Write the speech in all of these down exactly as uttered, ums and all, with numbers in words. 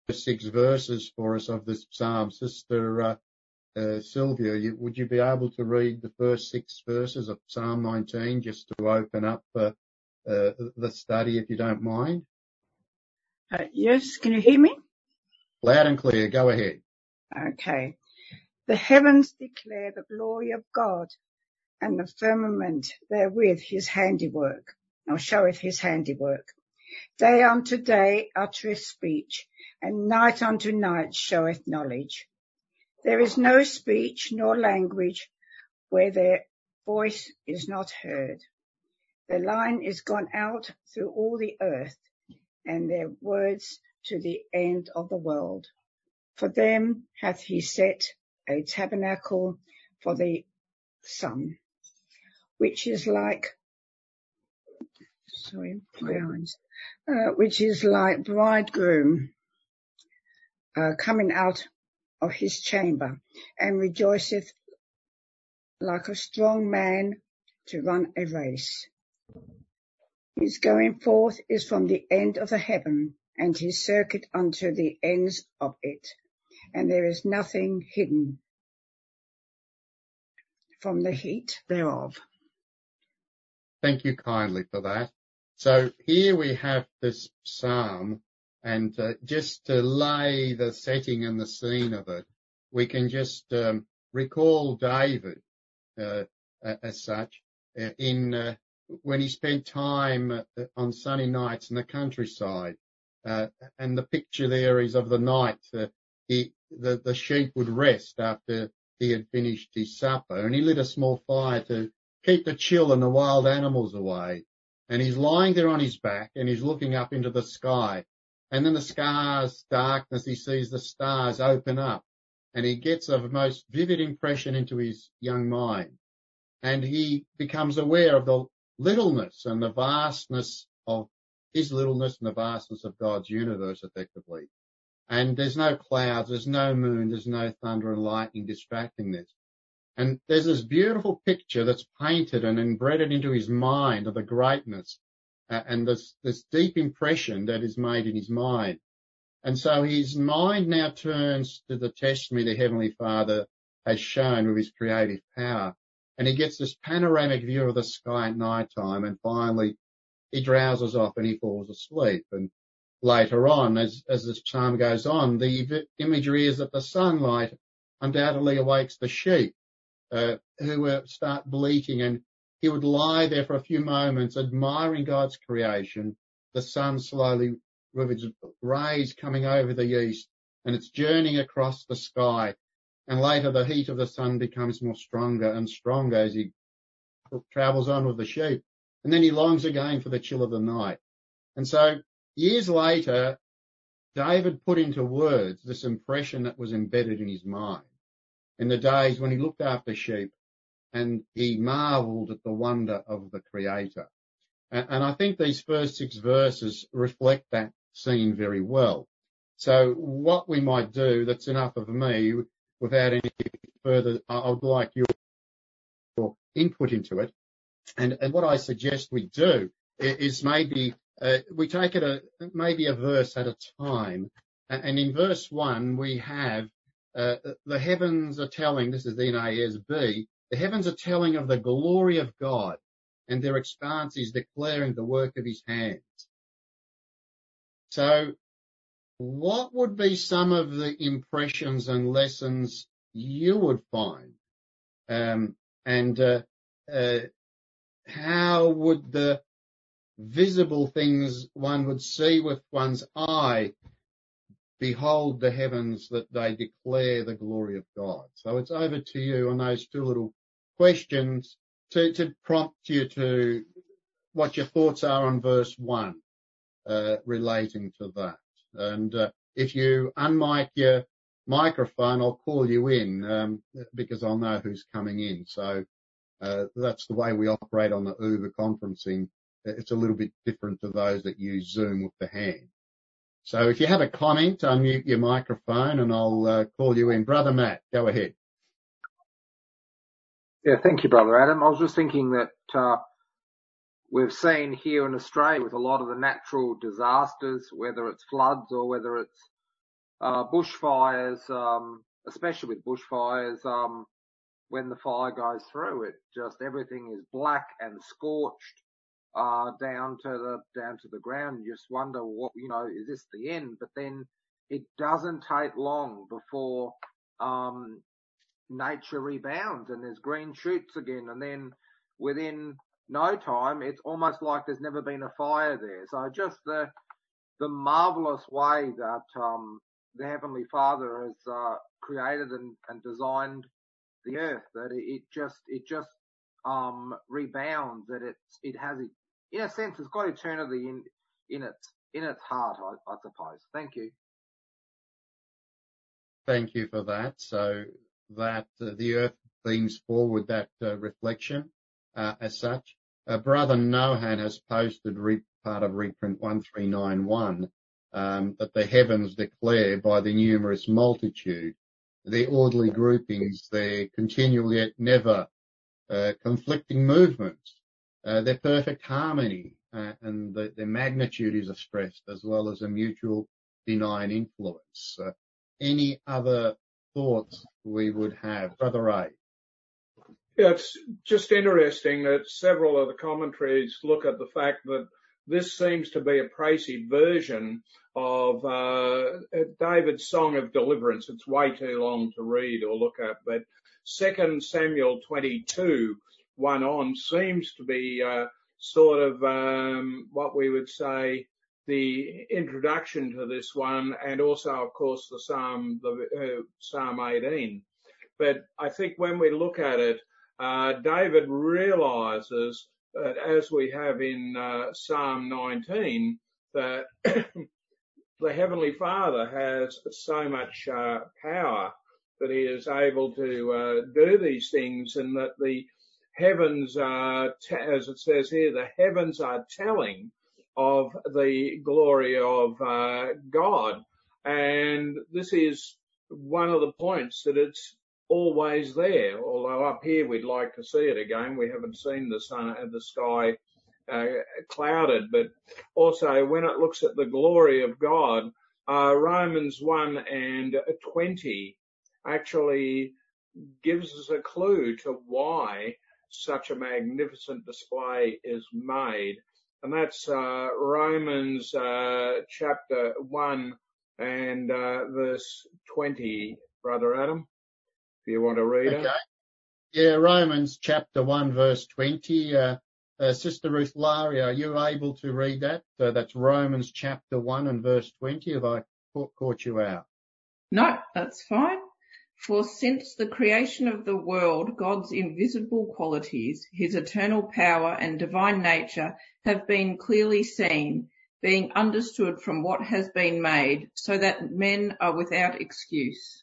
six verses for us of this psalm. Sister uh, uh, Sylvia, you, would you be able to read the first six verses of Psalm nineteen just to open up uh, uh, the study, if you don't mind? Uh, yes, can you hear me? Loud and clear, go ahead. Okay. The heavens declare the glory of God, and the firmament therewith his handiwork, or showeth his handiwork. Day unto day uttereth speech, and night unto night showeth knowledge. There is no speech nor language where their voice is not heard. The line is gone out through all the earth, and their words to the end of the world. For them hath he set a tabernacle for the sun, which is like, sorry, my eyes, uh, which is like bridegroom uh, coming out of his chamber, and rejoiceth like a strong man to run a race. His going forth is from the end of the heaven, and his circuit unto the ends of it, and there is nothing hidden from the heat thereof. Thank you kindly for that. So here we have this psalm, and uh, just to lay the setting and the scene of it, we can just um, recall David uh, as such uh, in uh, when he spent time uh, on sunny nights in the countryside, uh, and the picture there is of the night uh, he, the, the sheep would rest after he had finished his supper, and he lit a small fire to keep the chill and the wild animals away. And he's lying there on his back and he's looking up into the sky. And then the sky's darkness, he sees the stars open up and he gets a most vivid impression into his young mind. And he becomes aware of the littleness and the vastness of his littleness and the vastness of God's universe effectively. And there's no clouds, there's no moon, there's no thunder and lightning distracting this. And there's this beautiful picture that's painted and embedded into his mind of the greatness uh, and this, this deep impression that is made in his mind. And so his mind now turns to the testimony the Heavenly Father has shown with his creative power. And he gets this panoramic view of the sky at night time, and finally he drowses off and he falls asleep. And later on, as, as this psalm goes on, the imagery is that the sunlight undoubtedly awakes the sheep. Uh, who would start bleating, and he would lie there for a few moments admiring God's creation, the sun slowly with its rays coming over the east and it's journeying across the sky, and later the heat of the sun becomes more stronger and stronger as he travels on with the sheep, and then he longs again for the chill of the night. And so years later, David put into words this impression that was embedded in his mind in the days when he looked after sheep and he marveled at the wonder of the Creator. And, and I think these first six verses reflect that scene very well. So what we might do, that's enough of me, without any further, I would like your input into it. And, and what I suggest we do is maybe uh, we take it a, maybe a verse at a time. And in verse one, we have Uh, the heavens are telling, this is the N A S B, the heavens are telling of the glory of God, and their expanse is declaring the work of his hands. So what would be some of the impressions and lessons you would find? Um, and uh, uh, how would the visible things one would see with one's eye behold the heavens, that they declare the glory of God? So it's over to you on those two little questions to, to prompt you to what your thoughts are on verse one, uh, relating to that. And uh, if you unmic your microphone, I'll call you in, um, because I'll know who's coming in. So uh, that's the way we operate on the Uber conferencing. It's a little bit different to those that use Zoom with the hand. So if you have a comment, unmute your microphone and I'll uh, call you in. Brother Matt, go ahead. Yeah, thank you, Brother Adam. I was just thinking that uh, we've seen here in Australia with a lot of the natural disasters, whether it's floods or whether it's uh, bushfires, um, especially with bushfires, um, when the fire goes through, it just, everything is black and scorched, uh, down to the, down to the ground. You just wonder what, you know, is this the end? But then it doesn't take long before, um, nature rebounds and there's green shoots again. And then within no time, it's almost like there's never been a fire there. So just the, the marvelous way that, um, the Heavenly Father has, uh, created and, and designed the earth, that it, it just, it just, um, rebounds, that it's, it has, in a sense, it's got eternity in, in its, in its heart, I, I suppose. Thank you. Thank you for that. So that uh, the earth brings forward that uh, reflection uh, as such. Uh, Brother Nohan has posted re- part of reprint one three nine one um, that the heavens declare by the numerous multitude, their orderly groupings, their continual yet never uh, conflicting movements, uh, their perfect harmony, uh, and the, their magnitude is expressed, as well as a mutual benign influence. Uh, any other thoughts we would have? Brother Ray. Yeah, it's just interesting that several of the commentaries look at the fact that this seems to be a précis version of uh, David's Song of Deliverance. It's way too long to read or look at, but Second Samuel twenty-two, one on, seems to be uh, sort of um, what we would say the introduction to this one, and also, of course, the Psalm, the uh, Psalm eighteen. But I think when we look at it, uh, David realizes that, as we have in uh, Psalm nineteen, that the Heavenly Father has so much uh, power that he is able to uh, do these things, and that the heavens are, t- as it says here, the heavens are telling of the glory of uh, God. And this is one of the points, that it's always there, although up here we'd like to see it again. We haven't seen the sun, the sky uh, clouded, but also when it looks at the glory of God, uh, Romans one and twenty actually gives us a clue to why such a magnificent display is made. And that's uh, Romans uh, chapter one and uh, verse twenty, Brother Adam, if you want to read Okay. it. Yeah, Romans chapter one, verse twenty. Uh, uh, Sister Ruth Laria, are you able to read that? Uh, that's Romans chapter one and verse twenty. Have I caught, caught you out? No, that's fine. For since the creation of the world, God's invisible qualities, his eternal power and divine nature have been clearly seen, being understood from what has been made, so that men are without excuse.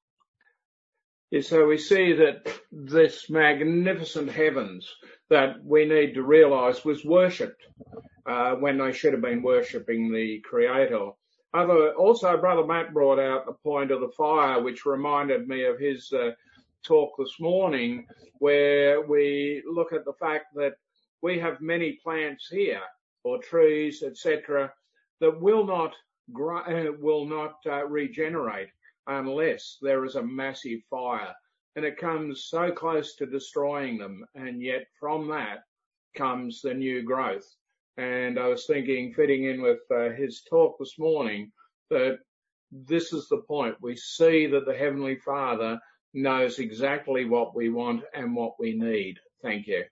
Yeah, so we see that this magnificent heavens that we need to realize was worshipped uh, when they should have been worshipping the Creator. Other, also, Brother Matt brought out the point of the fire, which reminded me of his uh, talk this morning, where we look at the fact that we have many plants here, or trees, et cetera, that will not uh, will not uh, regenerate unless there is a massive fire, and it comes so close to destroying them, and yet from that comes the new growth. And I was thinking, fitting in with uh, his talk this morning, that this is the point. We see that the Heavenly Father knows exactly what we want and what we need. Thank you.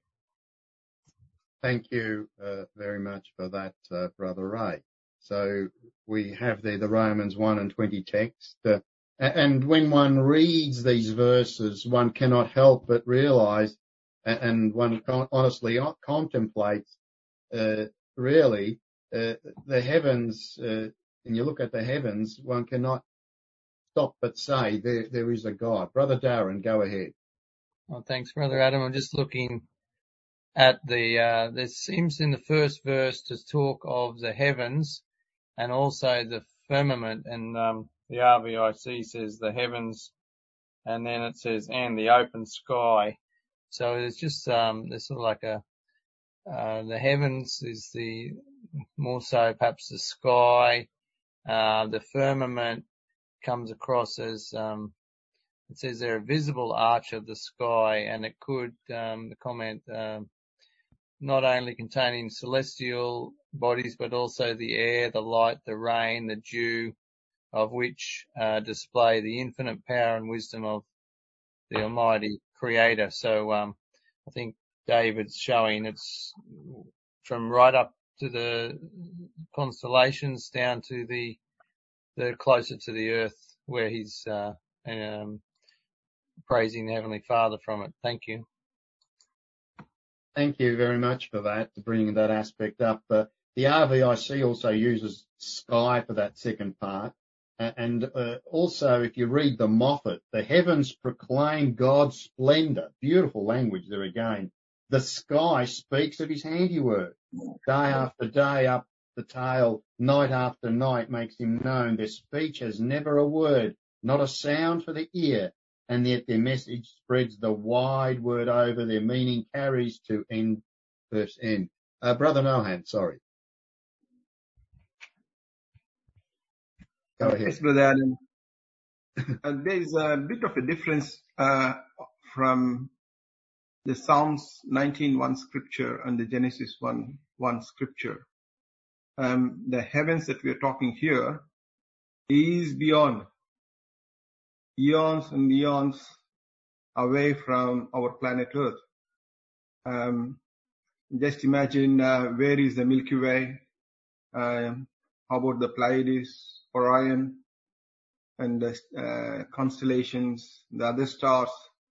Thank you uh, very much for that, uh, Brother Ray. So we have there the Romans one and twenty text. Uh, and when one reads these verses, one cannot help but realize, and one honestly contemplates, uh, really, uh, the heavens, uh, and you look at the heavens, one cannot stop but say there, there is a God. Brother Darren, go ahead. Well, thanks, Brother Adam. I'm just looking at the, uh, there seems in the first verse to talk of the heavens and also the firmament, and um, the R V I C says the heavens, and then it says and the open sky. So it's just um, there's sort of like a uh, the heavens is the more so perhaps the sky, uh, the firmament comes across as, um, it says they're a visible arch of the sky, and it could, um, the comment, um, not only containing celestial bodies, but also the air, the light, the rain, the dew, of which uh, display the infinite power and wisdom of the Almighty Creator. So um, I think David's showing it's from right up to the constellations down to the the closer to the earth, where he's uh, um, praising the Heavenly Father from it. Thank you. Thank you very much for that, for bringing that aspect up. Uh, the R V I C also uses sky for that second part. Uh, and uh, also, if you read the Moffat, the heavens proclaim God's splendor. Beautiful language there again. The sky speaks of his handiwork. Day after day up the tail, night after night makes him known. Their speech has never a word, not a sound for the ear. And yet their message spreads the wide word over, their meaning carries to end, verse end. Uh, Brother Nohan, sorry. Go ahead. Yes, Brother Adam. uh, there is a bit of a difference uh, from the Psalms nineteen one scripture and the Genesis one one scripture. Um, the heavens that we are talking here is beyond eons and eons away from our planet Earth. Um, just imagine uh, where is the Milky Way? Um, how about the Pleiades, Orion, and the uh, constellations, the other stars,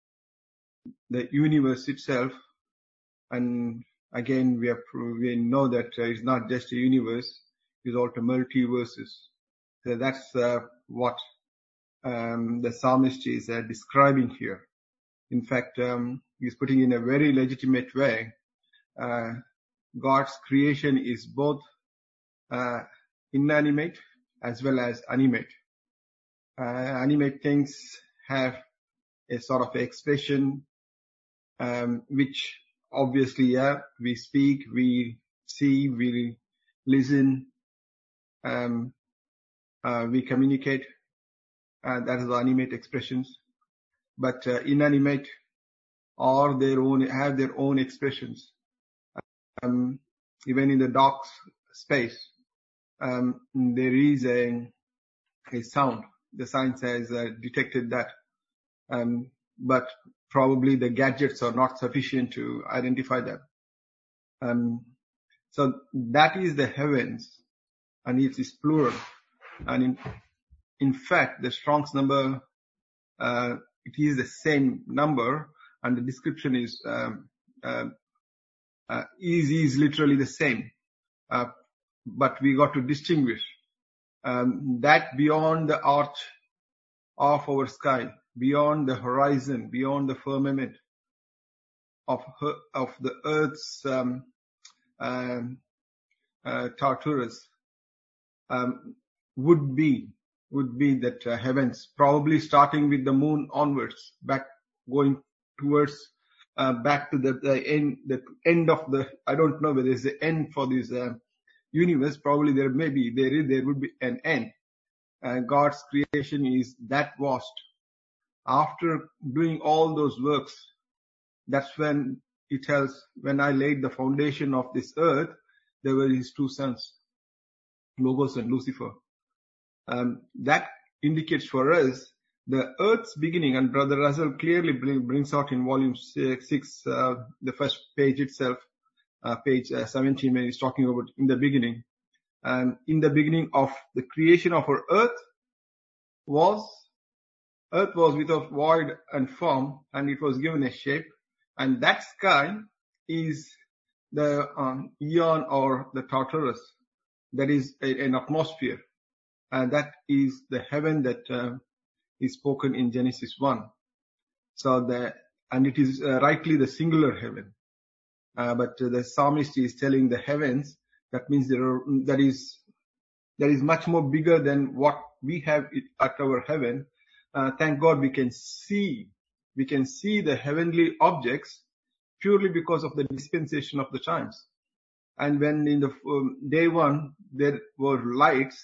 the universe itself? And again, we, are, we know that uh, it's not just a universe; it's also multiverses. So that's uh, what um, the psalmist is uh, describing here. In fact, um, he's putting in a very legitimate way. Uh, God's creation is both uh, inanimate as well as animate. Uh, animate things have a sort of expression, um, which obviously, yeah, we speak, we see, we listen, um, uh, we communicate. Uh, that is the animate expressions. But uh, inanimate are their own, have their own expressions. Um, even in the dark space, um, there is a, a sound. The science has uh, detected that, um, but probably the gadgets are not sufficient to identify that. Um, so that is the heavens, and it is plural. And in, in fact, the Strong's number, uh, it is the same number, and the description is um, uh, uh, is is literally the same. Uh, but we got to distinguish um, that beyond the arch of our sky, beyond the horizon, beyond the firmament of her, of the earth's um, um, uh, Tartarus, um, would be would be that uh, heavens, probably starting with the moon onwards, back going towards uh, back to the, the end the end of the. I don't know whether there's the end for this uh, universe. Probably there may be there is there would be an end. Uh, God's creation is that vast. After doing all those works, that's when he tells, when I laid the foundation of this earth, there were his two sons, Logos and Lucifer. Um, that indicates for us the earth's beginning, and Brother Russell clearly bring, brings out in volume six, six uh, the first page itself, uh, page uh, seventeen, when he's talking about in the beginning. And in the beginning of the creation of our earth was, earth was without void and form, and it was given a shape. And that sky is the um, eon or the Tartarus. That is a, an atmosphere. And that is the heaven that uh, is spoken in Genesis one. So the, and it is uh, rightly the singular heaven. Uh, but uh, the psalmist is telling the heavens, that means there are, that is, that is much more bigger than what we have at our heaven. Uh, thank God we can see, we can see the heavenly objects purely because of the dispensation of the times. And when in the um, day one there were lights,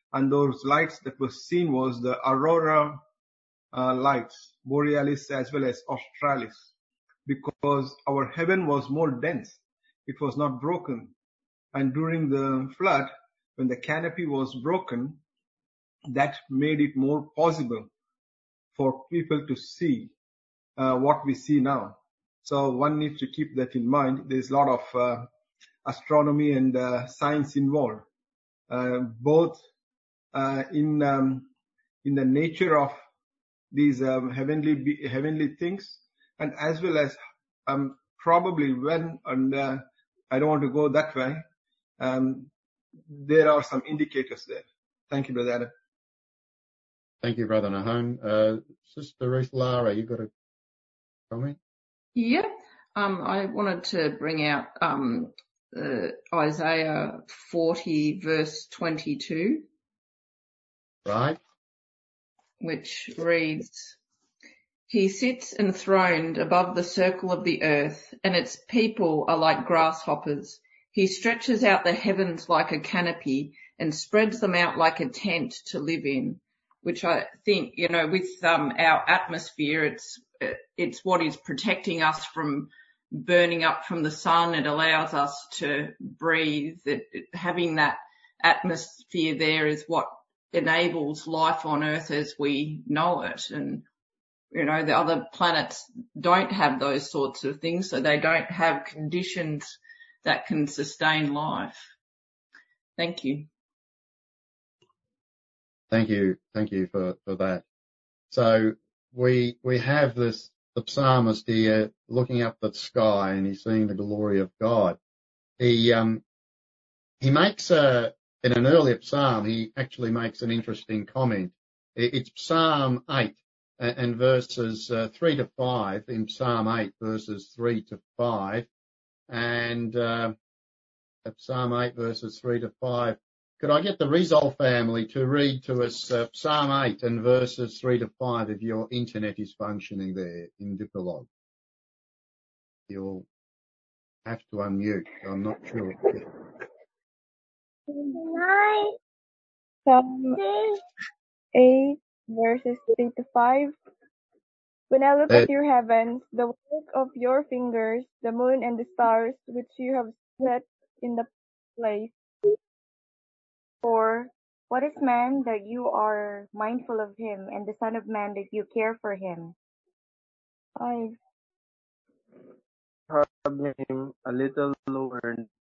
and those lights that were seen was the aurora uh, lights, borealis as well as australis, because our heaven was more dense. It was not broken. And during the flood, when the canopy was broken, that made it more possible for people to see uh, what we see now. So one needs to keep that in mind. There's a lot of uh, astronomy and uh, science involved, uh, both uh, in um, in the nature of these um, heavenly heavenly things, and as well as um, probably when, and uh, I don't want to go that way, um, there are some indicators there. Thank you, Brother Adam. Thank you, Brother Nahum. Uh, Sister Ruth Lara, you got a comment? Yeah, um, I wanted to bring out um, uh, Isaiah forty, verse twenty-two. Right. Which reads, "He sits enthroned above the circle of the earth, and its people are like grasshoppers. He stretches out the heavens like a canopy and spreads them out like a tent to live in," which I think, you know, with um, our atmosphere, it's it's what is protecting us from burning up from the sun. It allows us to breathe. It, it, having that atmosphere there is what enables life on Earth as we know it. And, you know, the other planets don't have those sorts of things, so they don't have conditions that can sustain life. Thank you. Thank you. Thank you for, for that. So we, we have this, the psalmist here looking up at the sky and he's seeing the glory of God. He, um, he makes a, in an earlier psalm, he actually makes an interesting comment. It's Psalm eight and verses uh, three to five, in Psalm eight verses three to five, and uh, Psalm eight verses three to five. Could I get the Rizal family to read to us uh, Psalm eight and verses three to five if your internet is functioning there in Dipolog? You'll have to unmute. I'm not sure. Nine. Psalm eight, verses three to five. When I look Uh, at your heavens, the work of your fingers, the moon and the stars which you have set in the place. For what is man that you are mindful of him, and the son of man that you care for him? Five. Have him a little lower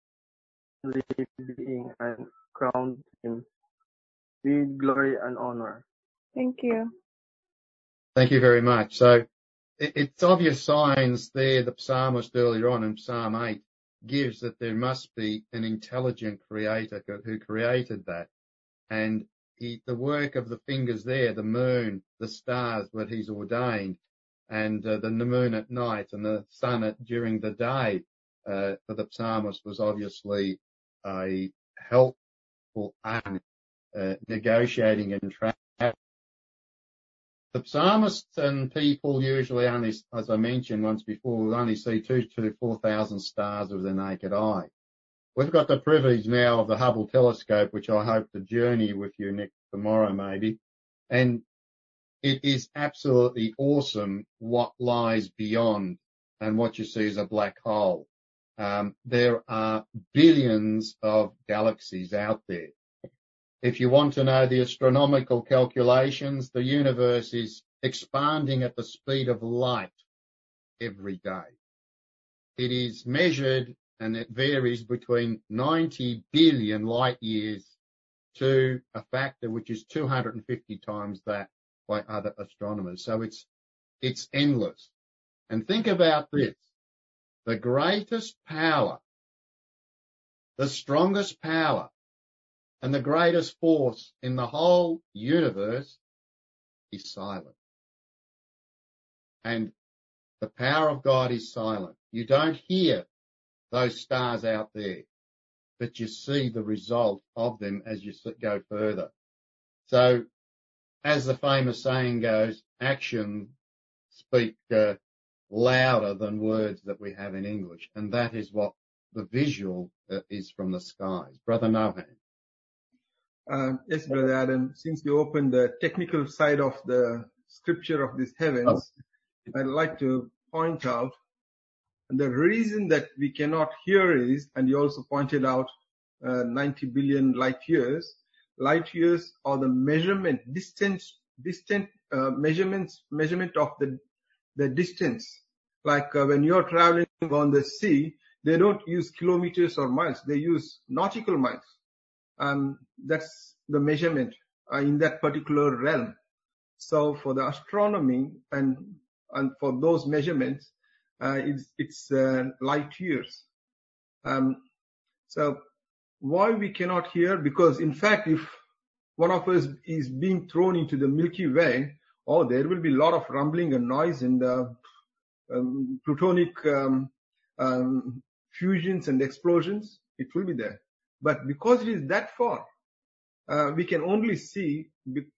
being and crowned him with glory and honor. Thank you. Thank you very much. So it, it's obvious signs there the psalmist earlier on in Psalm eight gives that there must be an intelligent creator who created that. And he, the work of the fingers there, the moon, the stars that he's ordained, and uh, the moon at night and the sun at, during the day, uh, for the psalmist was obviously a helpful aid, uh, negotiating and traveling. The psalmists and people usually only, as I mentioned once before, will only see two to four thousand stars with their naked eye. We've got the privilege now of the Hubble telescope, which I hope to journey with you next tomorrow maybe. And it is absolutely awesome what lies beyond and what you see is a black hole. Um, there are billions of galaxies out there. If you want to know the astronomical calculations, the universe is expanding at the speed of light every day. It is measured and it varies between ninety billion light years to a factor which is two hundred fifty times that by other astronomers. So it's, it's endless. And think about this. The greatest power, the strongest power, and the greatest force in the whole universe is silent. And the power of God is silent. You don't hear those stars out there, but you see the result of them as you go further. So, as the famous saying goes, actions speak uh, louder than words that we have in English, and that is what the visual uh, is from the skies. Brother Nohan. Uh, yes, Brother Adam, since you opened the technical side of the scripture of these heavens, I'd like to point out the reason that we cannot hear is, and you also pointed out uh, ninety billion light years. Light years are the measurement, distance, distant uh, measurements, measurement of the the distance. Like uh, when you're traveling on the sea, they don't use kilometers or miles; they use nautical miles. Um, that's the measurement uh, in that particular realm. So for the astronomy and and for those measurements, uh, it's, it's uh, light years. Um, so why we cannot hear? Because in fact, if one of us is being thrown into the Milky Way, oh, there will be a lot of rumbling and noise and uh, um, plutonic um, um, fusions and explosions. It will be there. But because it is that far, uh, we can only see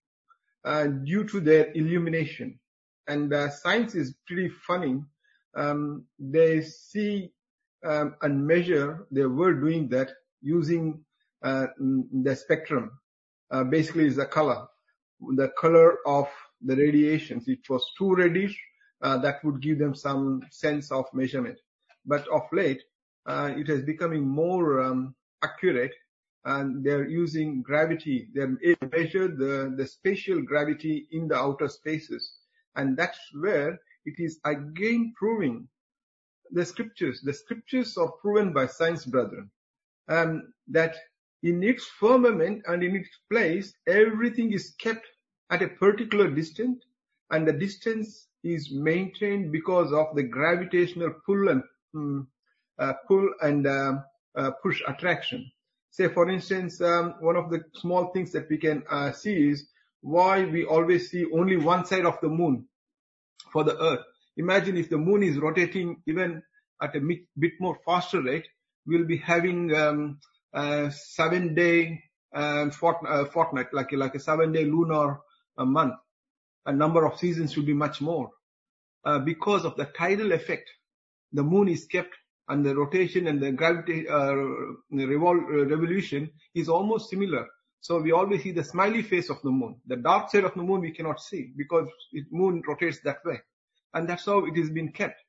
uh, due to their illumination. And uh, science is pretty funny. Um, they see um, and measure, they were doing that using uh, the spectrum. Uh, basically, is the color, the color of the radiations. It was too reddish, uh, that would give them some sense of measurement. But of late, uh, it is becoming more um, accurate, and they're using gravity. They measure the, the spatial gravity in the outer spaces. And that's where it is again proving the scriptures. The scriptures are proven by science, brethren, um, that in its firmament and in its place, everything is kept at a particular distance, and the distance is maintained because of the gravitational pull and um, uh, pull and uh, uh, push attraction. Say, for instance, um, one of the small things that we can uh, see is why we always see only one side of the moon for the Earth. Imagine if the moon is rotating even at a bit more faster rate, we'll be having um, a seven-day uh, fort, uh, fortnight, like, like a seven-day lunar a month. A number of seasons will be much more. Uh, because of the tidal effect, the moon is kept, and the rotation and the gravity uh, revol uh, revolution is almost similar. So we always see the smiley face of the moon. The dark side of the moon we cannot see because the moon rotates that way. And that's how it has been kept.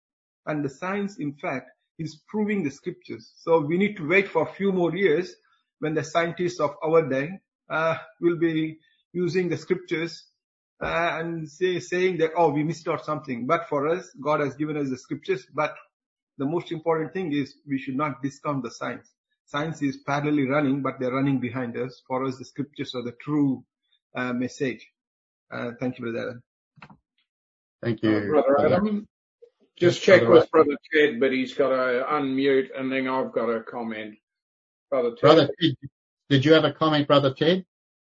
And the science, in fact, is proving the scriptures. So we need to wait for a few more years when the scientists of our day uh, will be using the scriptures uh, and say, saying that, oh, we missed out something. But for us, God has given us the scriptures. But the most important thing is we should not discount the science. Science is parallelly running, but they're running behind us. For us, the scriptures are the true uh, message. Uh, thank you, Brother Adam. Thank you, uh, Brother Brother Adam. Just check Brother with Brother Ted, but he's got to unmute, and then I've got a comment. Brother Ted. Brother Ted, did you have a comment, Brother Ted?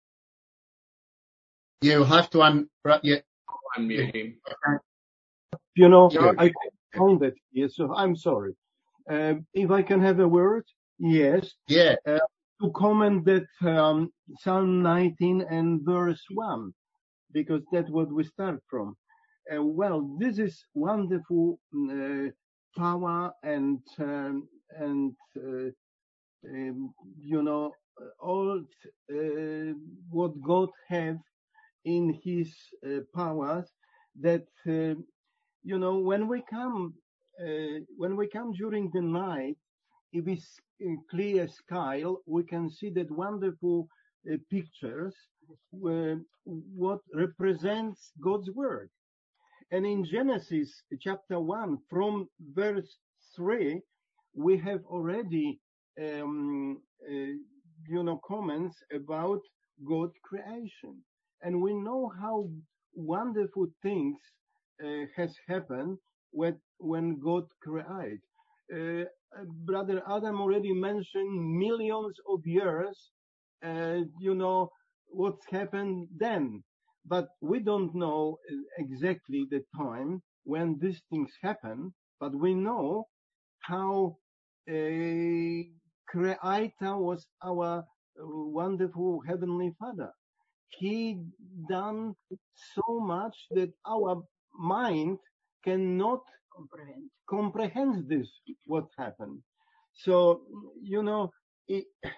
You have to un yeah. unmute him. You know, Yeah. I found that here, so I'm sorry. Um, if I can have a word, yes. Yeah. Uh, to comment that um, Psalm nineteen and verse one, because that's what we start from. Uh, well, this is wonderful uh, power and um, and uh, um, you know all uh, what God have in His uh, powers. That uh, you know when we come uh, when we come during the night, if it's a clear sky, we can see that wonderful uh, pictures uh, what represents God's word. And in Genesis chapter one, from verse three, we have already, um, uh, you know, comments about God's creation. And we know how wonderful things uh, has happened when, when God created. Uh, Brother Adam already mentioned millions of years, uh, you know, what's happened then. But we don't know exactly the time when these things happen, but we know how a creator was our wonderful Heavenly Father. He done so much that our mind cannot comprehend, comprehend this, what happened. So, you know, it,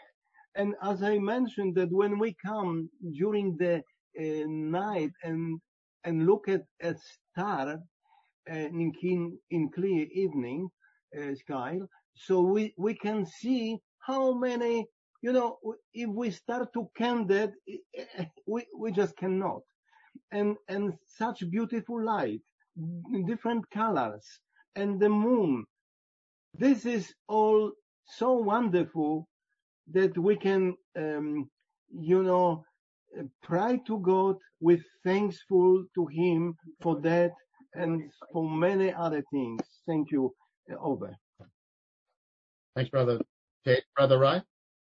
And as I mentioned, that when we come during the uh, night and and look at a star uh, in, keen, in clear evening uh, sky, so we, we can see how many, you know, if we start to count that, we, we just cannot. And, and such beautiful light, different colors, and the moon. This is all so wonderful that we can, um, you know, pray to God with thankful to Him for that and for many other things. Thank you. Over. Thanks, Brother Ted. Brother Ray?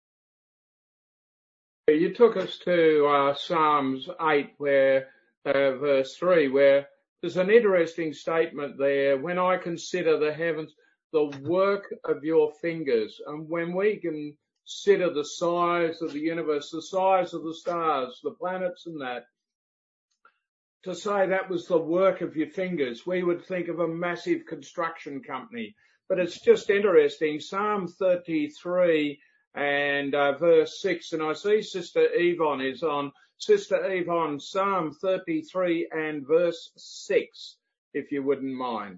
You took us to uh, Psalms eight, where uh, verse three, where there's an interesting statement there. When I consider the heavens, the work of your fingers, and when we consider the size of the universe, the size of the stars, the planets and that, to say that was the work of your fingers, we would think of a massive construction company. But it's just interesting. Psalm thirty-three and uh, verse six, and I see Sister Yvonne is on. Sister Yvonne, Psalm thirty-three and verse six, if you wouldn't mind.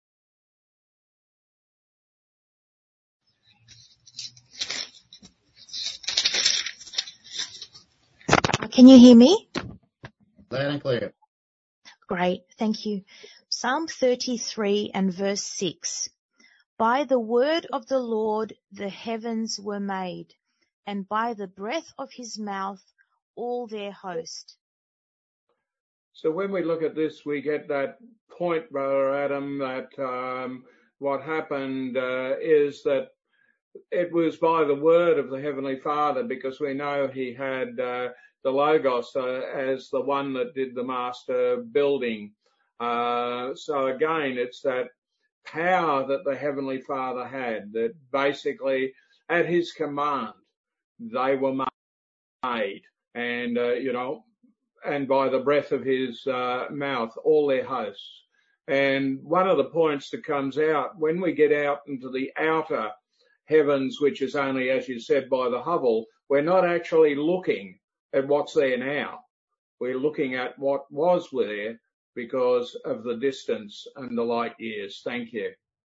Can you hear me? Loud and clear. Great, thank you. Psalm thirty-three and verse six. By the word of the Lord the heavens were made, and by the breath of his mouth all their host. So when we look at this, we get that point, Brother Adam, that um, what happened uh, is that it was by the word of the Heavenly Father, because we know he had uh, the Logos uh, as the one that did the master building. Uh, so again, it's that power that the Heavenly Father had, that basically at his command they were made, and uh, you know, and by the breath of his uh, mouth all their hosts. And one of the points that comes out when we get out into the outer heavens, which is only, as you said, by the Hubble, we're not actually looking at what's there now. We're looking at what was there because of the distance and the light years. Thank you.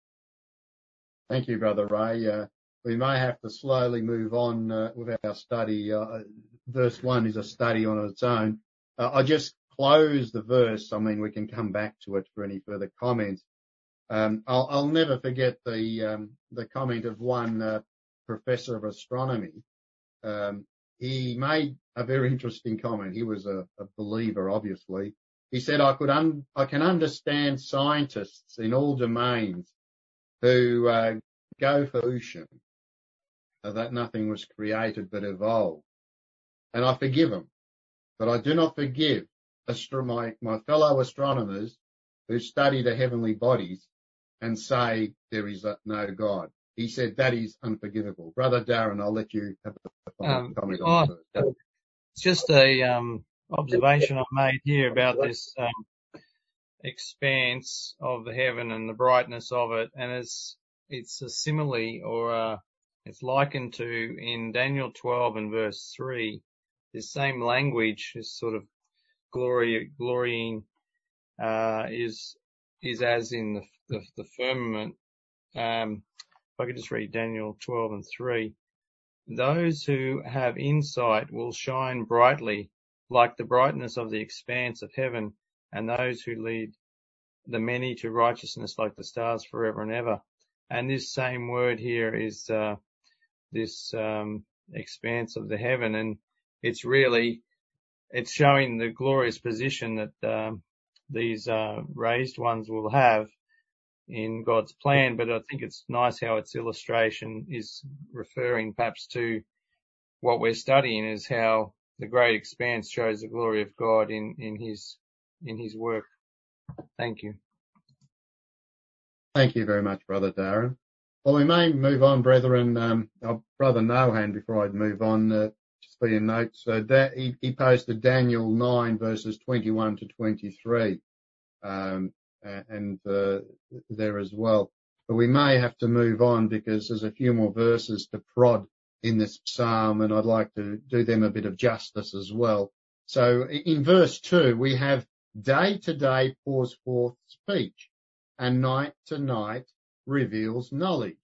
Thank you, Brother Ray. Uh, we may have to slowly move on uh, with our study. Uh, verse one is a study on its own. Uh, I just closed the verse. I mean, we can come back to it for any further comments. Um, I'll, I'll never forget the um, the comment of one uh, professor of astronomy. Um, he made a very interesting comment. He was a, a believer, obviously. He said, "I could un- I can understand scientists in all domains who uh, go for ocean, uh, that nothing was created but evolved, and I forgive them, but I do not forgive astro- my my fellow astronomers who study the heavenly bodies and say there is a, no God." He said that is unforgivable. Brother Darren, I'll let you have a Um, comment oh, on that. it's just a um, observation I made here about this um, expanse of the heaven and the brightness of it, and it's it's a simile, or uh, it's likened to in Daniel twelve and verse three. This same language, this sort of glory, glorying, uh, is is as in the the, the firmament. Um, if I could just read Daniel twelve and three. Those who have insight will shine brightly like the brightness of the expanse of heaven, and those who lead the many to righteousness like the stars forever and ever. And this same word here is uh, this um, expanse of the heaven, and it's really, it's showing the glorious position that um, these uh, raised ones will have in God's plan. But I think it's nice how its illustration is referring perhaps to what we're studying, is how the great expanse shows the glory of God in, in his, in his work. Thank you. Thank you very much, Brother Darren. Well, we may move on, brethren. Um, our Brother Nohan, before I move on, uh, just for your notes, uh, that he, he posted Daniel nine verses twenty-one to twenty-three, um, and uh, there as well. But we may have to move on because there's a few more verses to prod in this psalm, and I'd like to do them a bit of justice as well. So in verse two, we have day to day pours forth speech, and night to night reveals knowledge.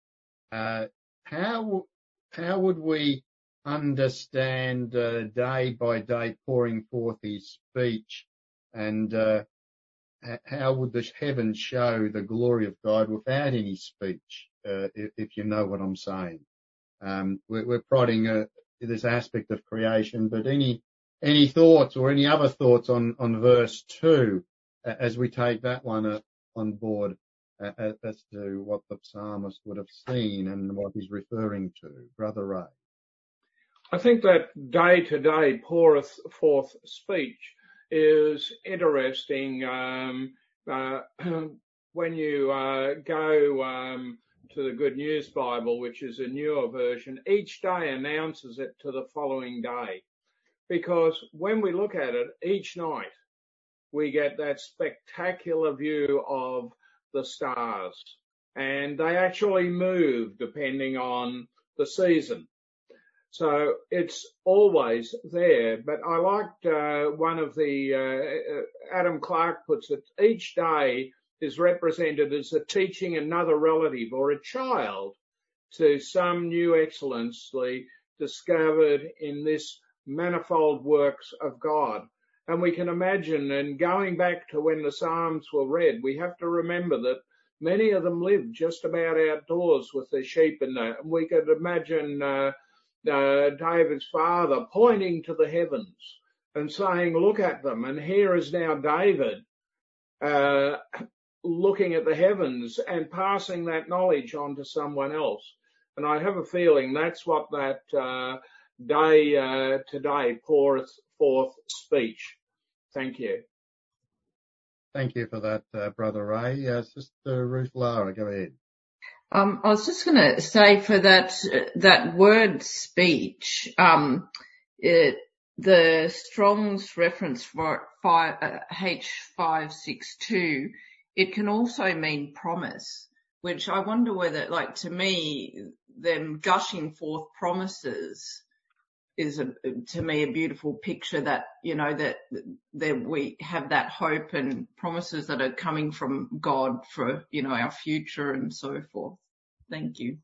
Uh, how, how would we understand uh, day by day pouring forth his speech, and uh, how would the heavens show the glory of God without any speech, uh, if, if you know what I'm saying? Um, we're, we're prodding uh, this aspect of creation, but any any thoughts or any other thoughts on, on verse two uh, as we take that one uh, on board uh, as to what the psalmist would have seen and what he's referring to? Brother Ray. I think that day to day poureth forth speech is interesting. Um, uh, when you uh, go um, to the Good News Bible, which is a newer version, each day announces it to the following day. Because when we look at it, each night we get that spectacular view of the stars, and they actually move depending on the season. So it's always there. But I liked uh, one of the, uh, Adam Clark puts it, each day is represented as a teaching another relative or a child to some new excellency discovered in this manifold works of God. And we can imagine, and going back to when the Psalms were read, we have to remember that many of them lived just about outdoors with their sheep and that. And we could imagine uh, uh, David's father pointing to the heavens and saying, look at them. And here is now David uh, looking at the heavens and passing that knowledge on to someone else. And I have a feeling that's what that uh, day uh, today poureth forth speech. Thank you. Thank you for that, uh, Brother Ray. Uh, Sister Ruth Lara, go ahead. Um, I was just going to say for that that word speech, um, it, the Strong's reference for five, uh, H five six two, it can also mean promise, which I wonder whether, like, to me, them gushing forth promises is a, to me a beautiful picture that, you know, that, that we have that hope and promises that are coming from God for, you know, our future and so forth. Thank you.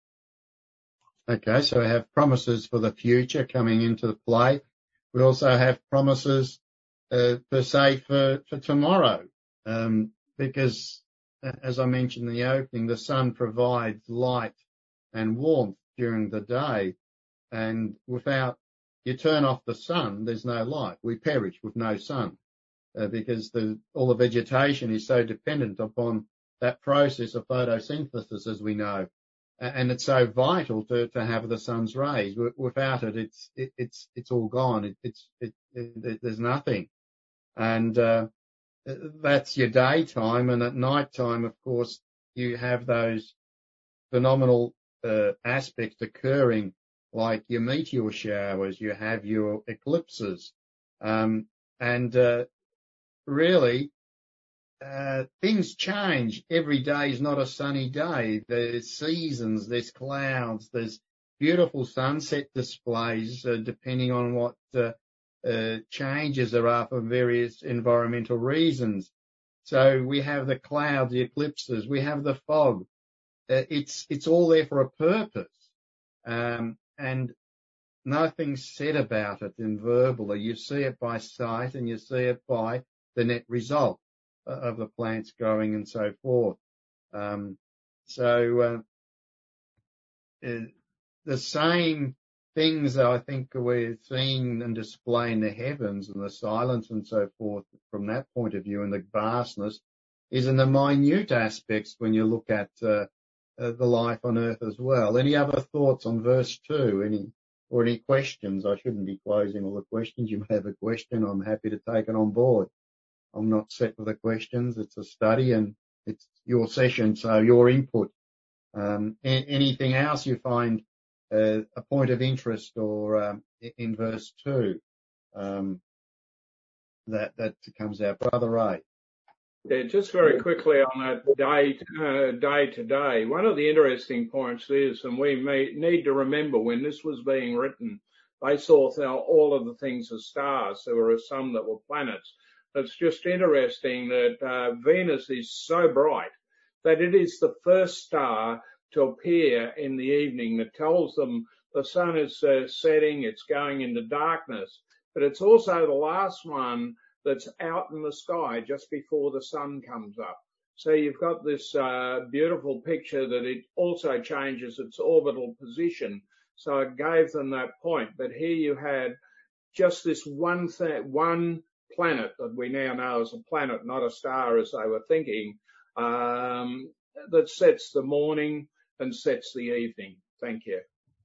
Okay, so we have promises for the future coming into the play. We also have promises uh, per se for, for tomorrow, um, because as I mentioned in the opening, the sun provides light and warmth during the day, and without you turn off the sun, there's no light. We perish with no sun uh, because the, all the vegetation is so dependent upon that process of photosynthesis, as we know, and it's so vital to, to have the sun's rays. Without it, it's it, it's it's all gone. It, it's it, it, there's nothing, and uh, that's your daytime. And at night time, of course, you have those phenomenal uh, aspects occurring, like your meteor showers, you have your eclipses, um, and uh, really uh, things change. Every day is not a sunny day. There's seasons, there's clouds, there's beautiful sunset displays, uh, depending on what uh, uh, changes there are for various environmental reasons. So we have the clouds, the eclipses, we have the fog. Uh, it's it's all there for a purpose. Um, and nothing's said about it in verbally. You see it by sight and you see it by the net result of the plants growing and so forth. Um, so uh, uh, the same things that I think we're seeing and displaying the heavens and the silence and so forth from that point of view and the vastness is in the minute aspects when you look at uh, uh, the life on earth as well. Any other thoughts on verse two? Any or any questions? I shouldn't be closing all the questions. You may have a question. I'm happy to take it on board. I'm not set with the questions. It's a study and it's your session, so your input. Um, a- anything else you find uh, a point of interest or um, in verse two um, that that comes out, Brother Ray? Yeah, just very quickly on that day, uh, day to day. One of the interesting points is, and we may need to remember when this was being written, they saw all of the things as stars. There were some that were planets. It's just interesting that uh, Venus is so bright that it is the first star to appear in the evening that tells them the sun is uh, setting, it's going into darkness. But it's also the last one that's out in the sky just before the sun comes up. So you've got this uh, beautiful picture that it also changes its orbital position. So it gave them that point. But here you had just this one thing, one planet that we now know as a planet, not a star as they were thinking, um, that sets the morning and sets the evening. Thank you.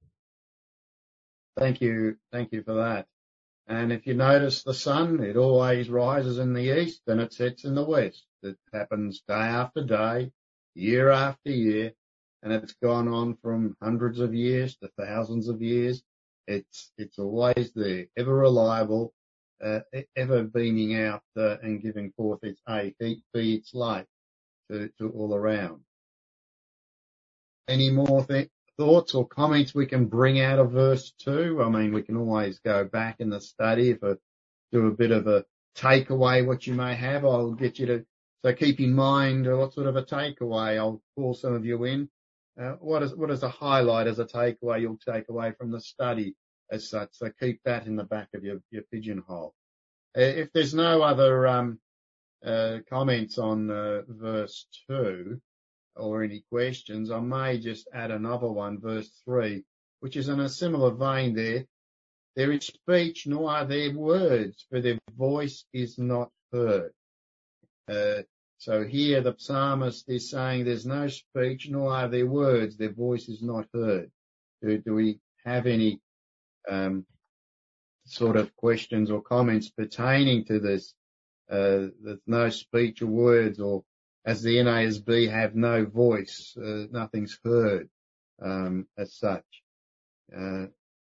Thank you. Thank you for that. And if you notice the sun, it always rises in the east and it sets in the west. It happens day after day, year after year, and it's gone on from hundreds of years to thousands of years. It's, it's always there, ever reliable, uh, ever beaming out uh, and giving forth its A, heat, B, its light to, to all around. Any more th- thoughts or comments we can bring out of verse two? I mean, we can always go back in the study if I do a bit of a takeaway, what you may have. I'll get you to, so keep in mind what sort of a takeaway. I'll call some of you in. Uh, what is, what is a highlight as a takeaway you'll take away from the study as such? So keep that in the back of your, your pigeonhole. Uh, if there's no other, um, uh, comments on, uh, verse two, or any questions, I may just add another one, verse three, which is in a similar vein there. There is speech, nor are there words, for their voice is not heard. Uh, so here the psalmist is saying there's no speech, nor are there words, their voice is not heard. Do, do we have any um, sort of questions or comments pertaining to this? Uh, there's no speech or words, or as the N A S B have no voice, uh, nothing's heard, um, as such. Uh,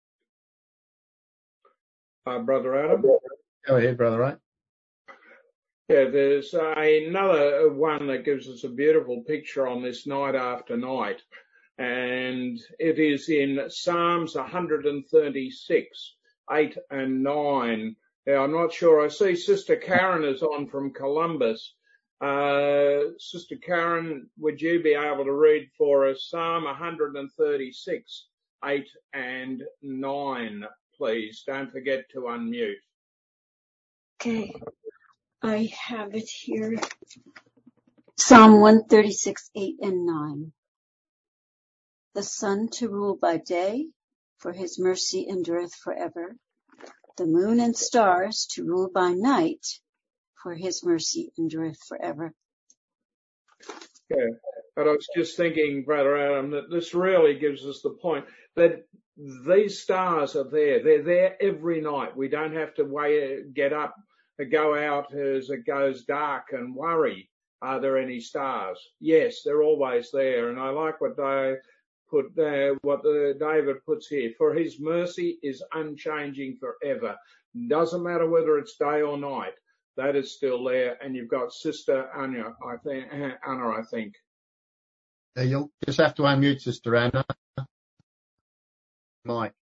Uh, Brother Adam? Go ahead, Brother Ray. Yeah, there's uh, another one that gives us a beautiful picture on this night after night, and it is in Psalms one thirty-six, eight and nine. Now, I'm not sure. I see Sister Karen is on from Columbus. Uh, Sister Karen, would you be able to read for us Psalm one thirty-six, eight and nine, please? Don't forget to unmute. Okay, I have it here. Psalm one thirty-six, eight and nine. The sun to rule by day, for his mercy endureth forever. The moon and stars to rule by night, for his mercy endureth forever. Yeah, but I was just thinking, Brother Adam, that this really gives us the point that these stars are there. They're there every night. We don't have to wait, get up, go out as it goes dark and worry, are there any stars? Yes, they're always there. And I like what they put there, what the, David puts here. For his mercy is unchanging forever. Doesn't matter whether it's day or night. That is still there. And you've got Sister Anna, I think, Anna, I think. Uh, you'll just have to unmute Sister Anna. Mike.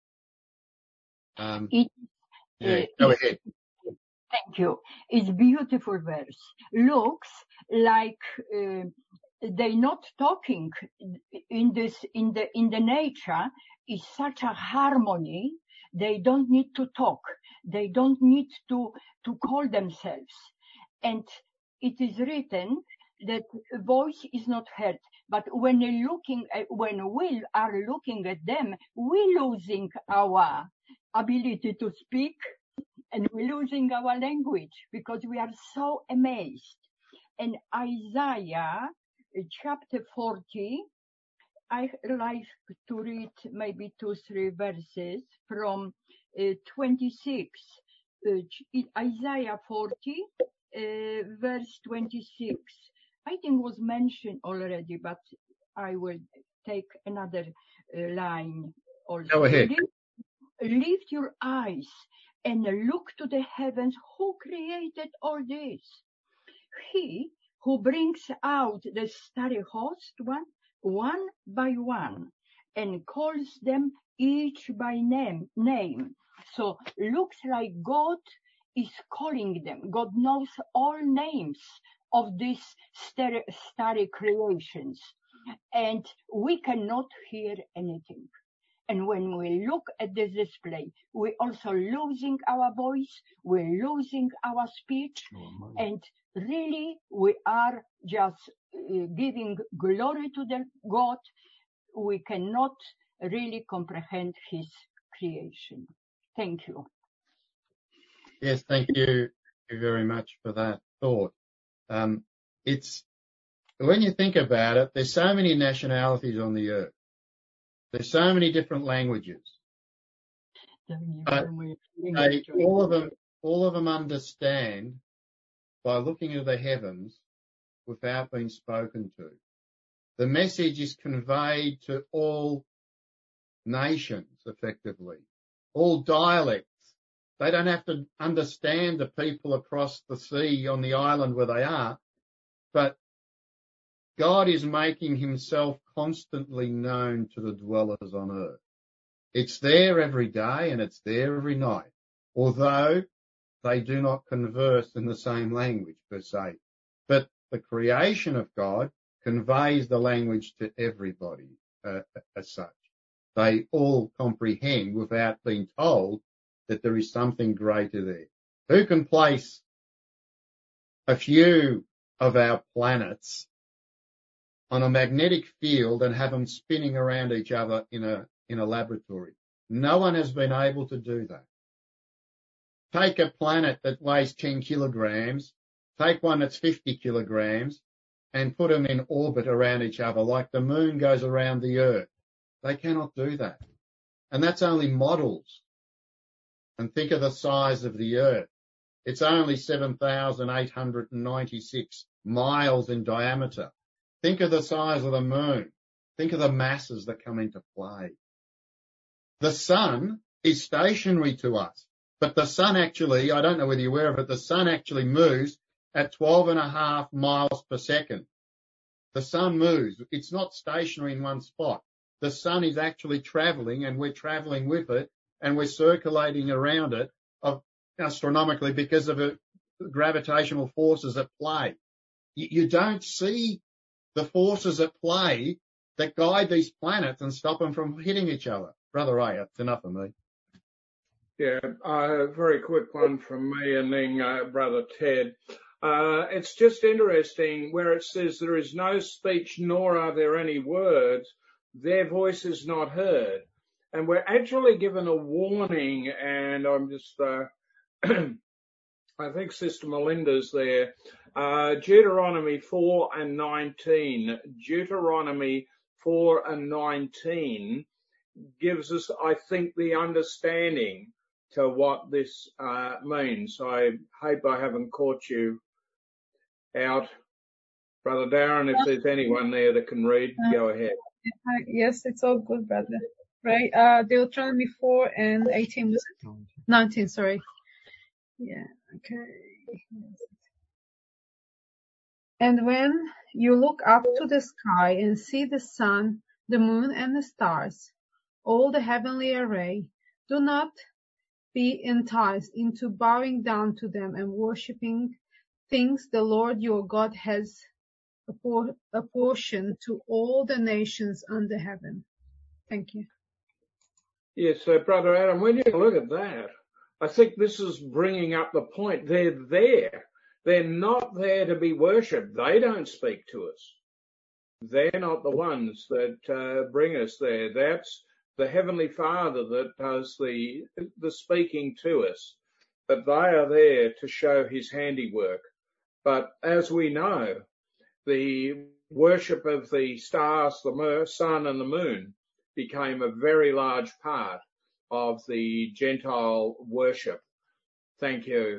Um, it, yeah, uh, go it, ahead. Thank you. It's beautiful verse. Looks like uh, they're not talking in this, in the, in the nature is such a harmony. They don't need to talk. They don't need to, to call themselves. And it is written that voice is not heard. But when looking at, when we are looking at them, we're losing our ability to speak and we're losing our language because we are so amazed. And Isaiah chapter forty, I like to read maybe two, three verses from uh, twenty-six. Uh, Isaiah forty, uh, verse twenty-six. I think was mentioned already, but I will take another uh, line also. Go ahead. Lift, lift your eyes and look to the heavens. Who created all this? he who brings out the starry host one, one by one and calls them each by name, name. So looks like God is calling them. God knows all names of these starry, starry creations, and we cannot hear anything. And when we look at this display, we're also losing our voice, we're losing our speech, and really we are just uh, giving glory to the God. We cannot really comprehend his creation. Thank you. Yes, thank you very much for that thought. Um, it's, when you think about it, there's so many nationalities on the earth. There's so many different languages. But they, all of them, all of them understand by looking at the heavens without being spoken to. The message is conveyed to all nations, effectively, all dialects. They don't have to understand the people across the sea on the island where they are, but God is making himself constantly known to the dwellers on earth. It's there every day and it's there every night, although they do not converse in the same language per se. But the creation of God conveys the language to everybody uh, as such. They all comprehend without being told that there is something greater there. Who can place a few of our planets on a magnetic field and have them spinning around each other in a in a laboratory? No one has been able to do that. Take a planet that weighs ten kilograms, take one that's fifty kilograms, and put them in orbit around each other like the moon goes around the earth. They cannot do that. And that's only models. And think of the size of the earth. It's only seven thousand eight hundred ninety-six miles in diameter. Think of the size of the moon. Think of the masses that come into play. The sun is stationary to us, but the sun actually, I don't know whether you're aware of it, the sun actually moves at twelve and a half miles per second. The sun moves. It's not stationary in one spot. The sun is actually traveling, and we're traveling with it, and we're circulating around it of, astronomically because of the gravitational forces at play. You, you don't see the forces at play that guide these planets and stop them from hitting each other. Brother Ray, it's enough of me. Yeah, a uh, very quick one from me and then uh, Brother Ted. Uh, it's just interesting where it says there is no speech nor are there any words. Their voice is not heard. And we're actually given a warning, and I'm just, uh, I think Sister Melinda's there. Uh, Deuteronomy four and nineteen. Deuteronomy four and nineteen gives us, I think, the understanding to what this uh, means. I hope I haven't caught you out. Brother Darren, if there's anyone there that can read, go ahead. Yes, it's all good, brother. Right, uh, Deuteronomy four and eighteen, was it? nineteen, sorry. Yeah, okay. And when you look up to the sky and see the sun, the moon, and the stars, all the heavenly array, do not be enticed into bowing down to them and worshipping things the Lord your God has apportioned to all the nations under heaven. Thank you. Yes, so Brother Adam, when you look at that, I think this is bringing up the point. They're there. They're not there to be worshipped. They don't speak to us. They're not the ones that uh, bring us there. That's the Heavenly Father that does the the speaking to us. But they are there to show his handiwork. But as we know, the worship of the stars, the sun and the moon became a very large part of the Gentile worship. Thank you.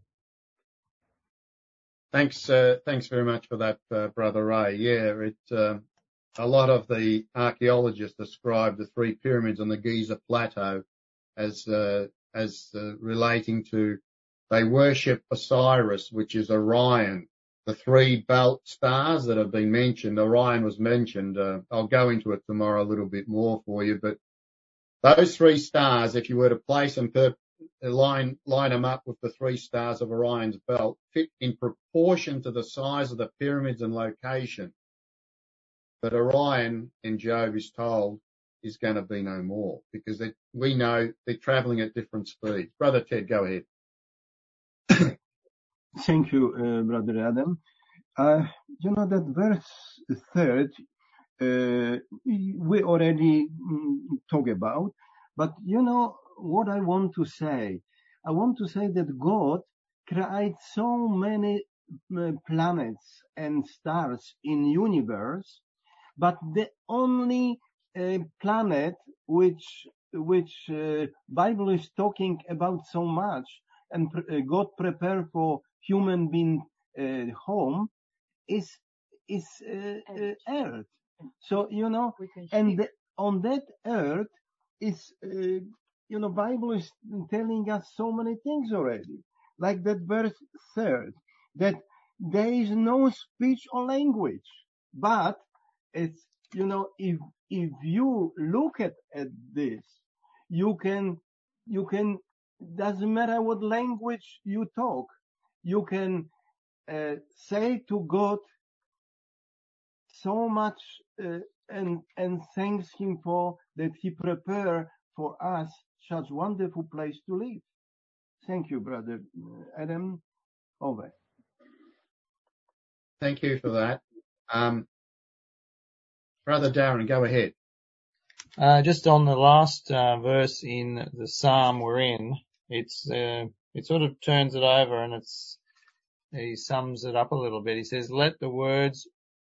Thanks, uh, thanks very much for that, uh, Brother Ray. Yeah, it, uh, a lot of the archaeologists describe the three pyramids on the Giza Plateau as, uh, as uh, relating to, they worship Osiris, which is Orion, the three belt stars that have been mentioned. Orion was mentioned. Uh, I'll go into it tomorrow a little bit more for you, but those three stars, if you were to place them per line, line them up with the three stars of Orion's belt, fit in proportion to the size of the pyramids and location. But Orion, in Job, is told is going to be no more, because they, we know they're travelling at different speeds. Brother Ted, go ahead. Thank you, uh, Brother Adam. Uh, you know, that verse third, uh, we already mm, talk about, but you know what I want to say? I want to say that God created so many uh, planets and stars in universe, but the only uh, planet which which uh, Bible is talking about so much, and uh, God prepared for human being uh, home, is is uh, uh, Earth. So you know, and the, on that Earth is uh, you know, Bible is telling us so many things already, like that verse third, that there is no speech or language, but it's, you know, if if you look at at this, you can you can doesn't matter what language you talk, you can uh, say to God so much uh, and and thanks Him for that He prepared for us such wonderful place to live. Thank you, Brother Adam. Over. Thank you for that. Um, Brother Darren, go ahead. Uh, just on the last uh, verse in the Psalm we're in, it's uh, it sort of turns it over, and it's he sums it up a little bit. He says, "Let the words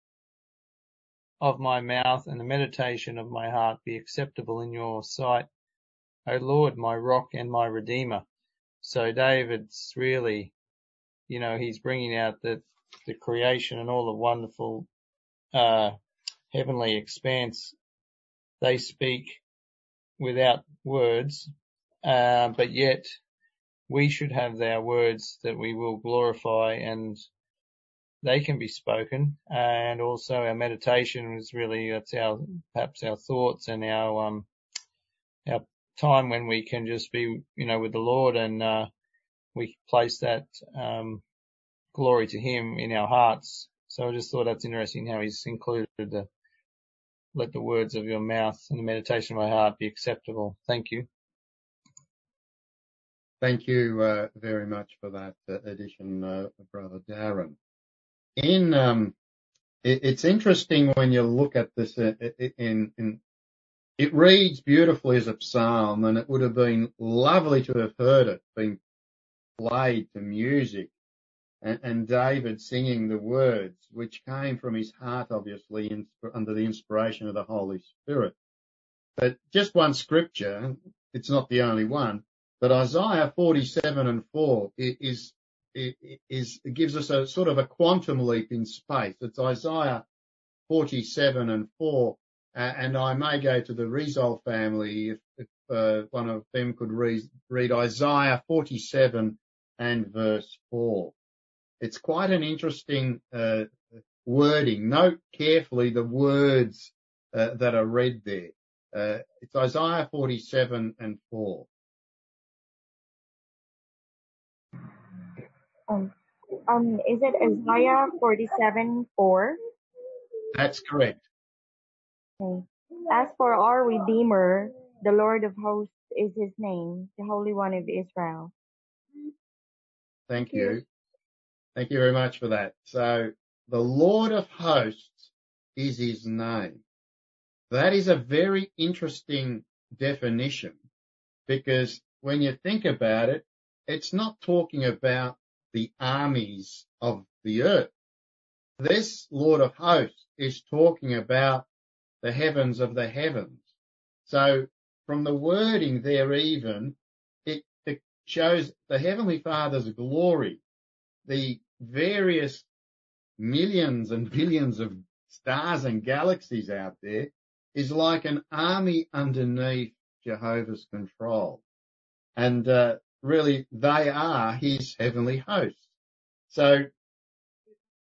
of my mouth and the meditation of my heart be acceptable in your sight, O Lord, my rock and my redeemer." So David's really, you know, he's bringing out the the creation and all the wonderful uh, heavenly expanse. They speak without words, uh, but yet we should have our words that we will glorify, and they can be spoken. And also our meditation is really, that's our, perhaps our thoughts and our, um, our time when we can just be, you know, with the Lord, and, uh, we place that, um, glory to Him in our hearts. So I just thought that's interesting how He's included the, let the words of your mouth and the meditation of my heart be acceptable. Thank you. Thank you uh, very much for that uh, addition, uh, Brother Darren. In um, it, it's interesting when you look at this uh, in, in it reads beautifully as a psalm, and it would have been lovely to have heard it being played to music, and, and David singing the words, which came from his heart, obviously, in, under the inspiration of the Holy Spirit. But just one scripture, it's not the only one, but Isaiah forty-seven and four is, is, is, gives us a sort of a quantum leap in space. It's Isaiah forty-seven and four, uh, and I may go to the Rizal family if, if uh, one of them could read, read Isaiah forty-seven and verse four. It's quite an interesting uh, wording. Note carefully the words uh, that are read there. Uh, it's Isaiah forty-seven and four. Um, um, is it Isaiah forty-seven four? That's correct. Okay. As for our Redeemer, the Lord of hosts is His name, the Holy One of Israel. Thank you. Thank you very much for that. So the Lord of hosts is His name. That is a very interesting definition, because when you think about it, it's not talking about the armies of the earth. This Lord of hosts is talking about the heavens of the heavens. So from the wording there even, it, it shows the Heavenly Father's glory, the various millions and billions of stars and galaxies out there is like an army underneath Jehovah's control. And uh, really, they are His heavenly hosts. So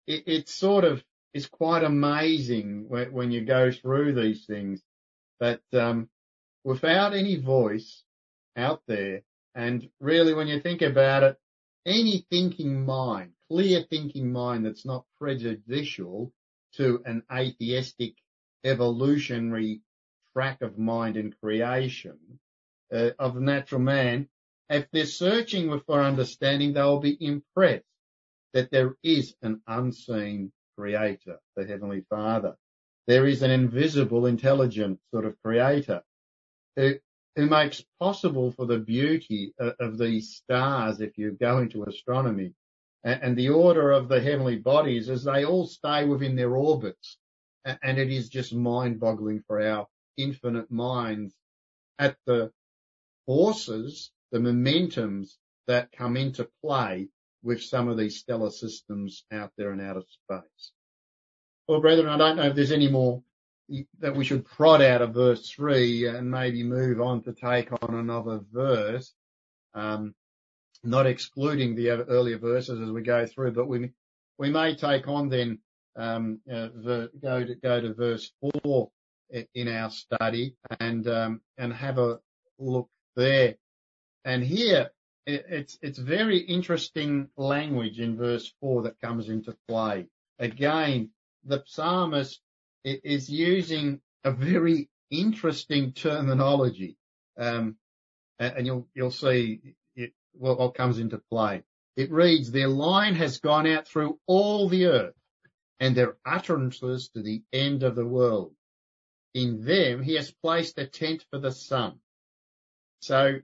it, it sort of is quite amazing when, when you go through these things that um, without any voice out there, and really when you think about it, any thinking mind, clear thinking mind that's not prejudicial to an atheistic evolutionary track of mind and creation uh, of natural man, if they're searching for understanding, they'll be impressed that there is an unseen creator, the Heavenly Father. There is an invisible, intelligent sort of creator who, who makes possible for the beauty of, of these stars, if you go into astronomy, and, and the order of the heavenly bodies as they all stay within their orbits. And it is just mind-boggling for our infinite minds at the forces, the momentums that come into play with some of these stellar systems out there in outer space. Well, brethren, I don't know if there's any more that we should prod out of verse three and maybe move on to take on another verse, um, not excluding the earlier verses as we go through, but we we may take on then um, uh, the, go to go to verse four in our study and um, and have a look there. And here it, it's it's very interesting language in verse four that comes into play. Again, the psalmist is using a very interesting terminology, um, and you'll you'll see it, what comes into play. It reads, "Their line has gone out through all the earth, and their utterances to the end of the world. In them he has placed a tent for the sun." So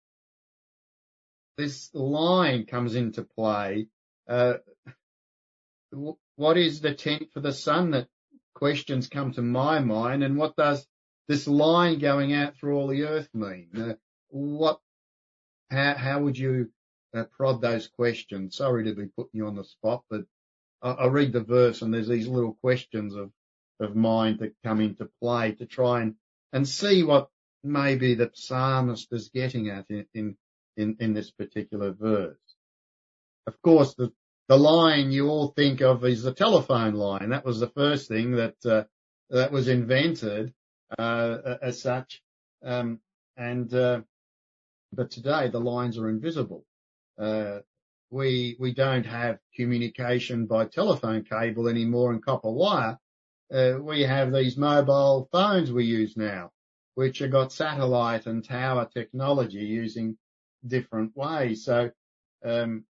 this line comes into play. Uh, what is the tent for the sun? That questions come to my mind. And what does this line going out through all the earth mean? Uh, what, how, how would you uh, prod those questions? Sorry to be putting you on the spot, but I, I read the verse and there's these little questions of, of mine that come into play to try and, and see what maybe the psalmist is getting at in, in, in, in this particular verse. Of course, the The line you all think of is the telephone line. That was the first thing that uh, that was invented uh, as such. Um, and uh, but today the lines are invisible. Uh, we we don't have communication by telephone cable anymore and copper wire. Uh, we have these mobile phones we use now, which have got satellite and tower technology using different ways. So. Um,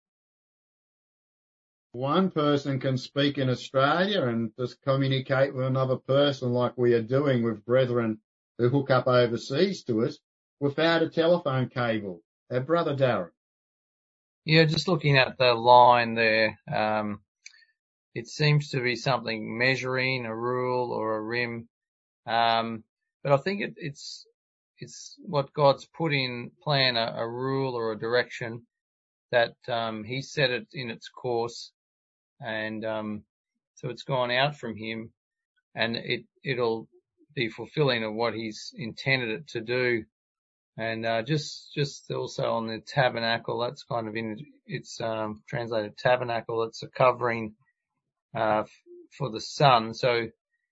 One person can speak in Australia and just communicate with another person like we are doing with brethren who hook up overseas to us without a telephone cable. Uh, Brother Darren. Yeah, just looking at the line there, um, it seems to be something measuring, a rule or a rim. Um, but I think it, it's, it's what God's put in plan, a, a rule or a direction that, um, he set it in its course. And, um, so it's gone out from him and it, it'll be fulfilling of what he's intended it to do. And, uh, just, just also on the tabernacle, that's kind of in, it's, um, translated tabernacle. It's a covering, uh, f- for the sun. So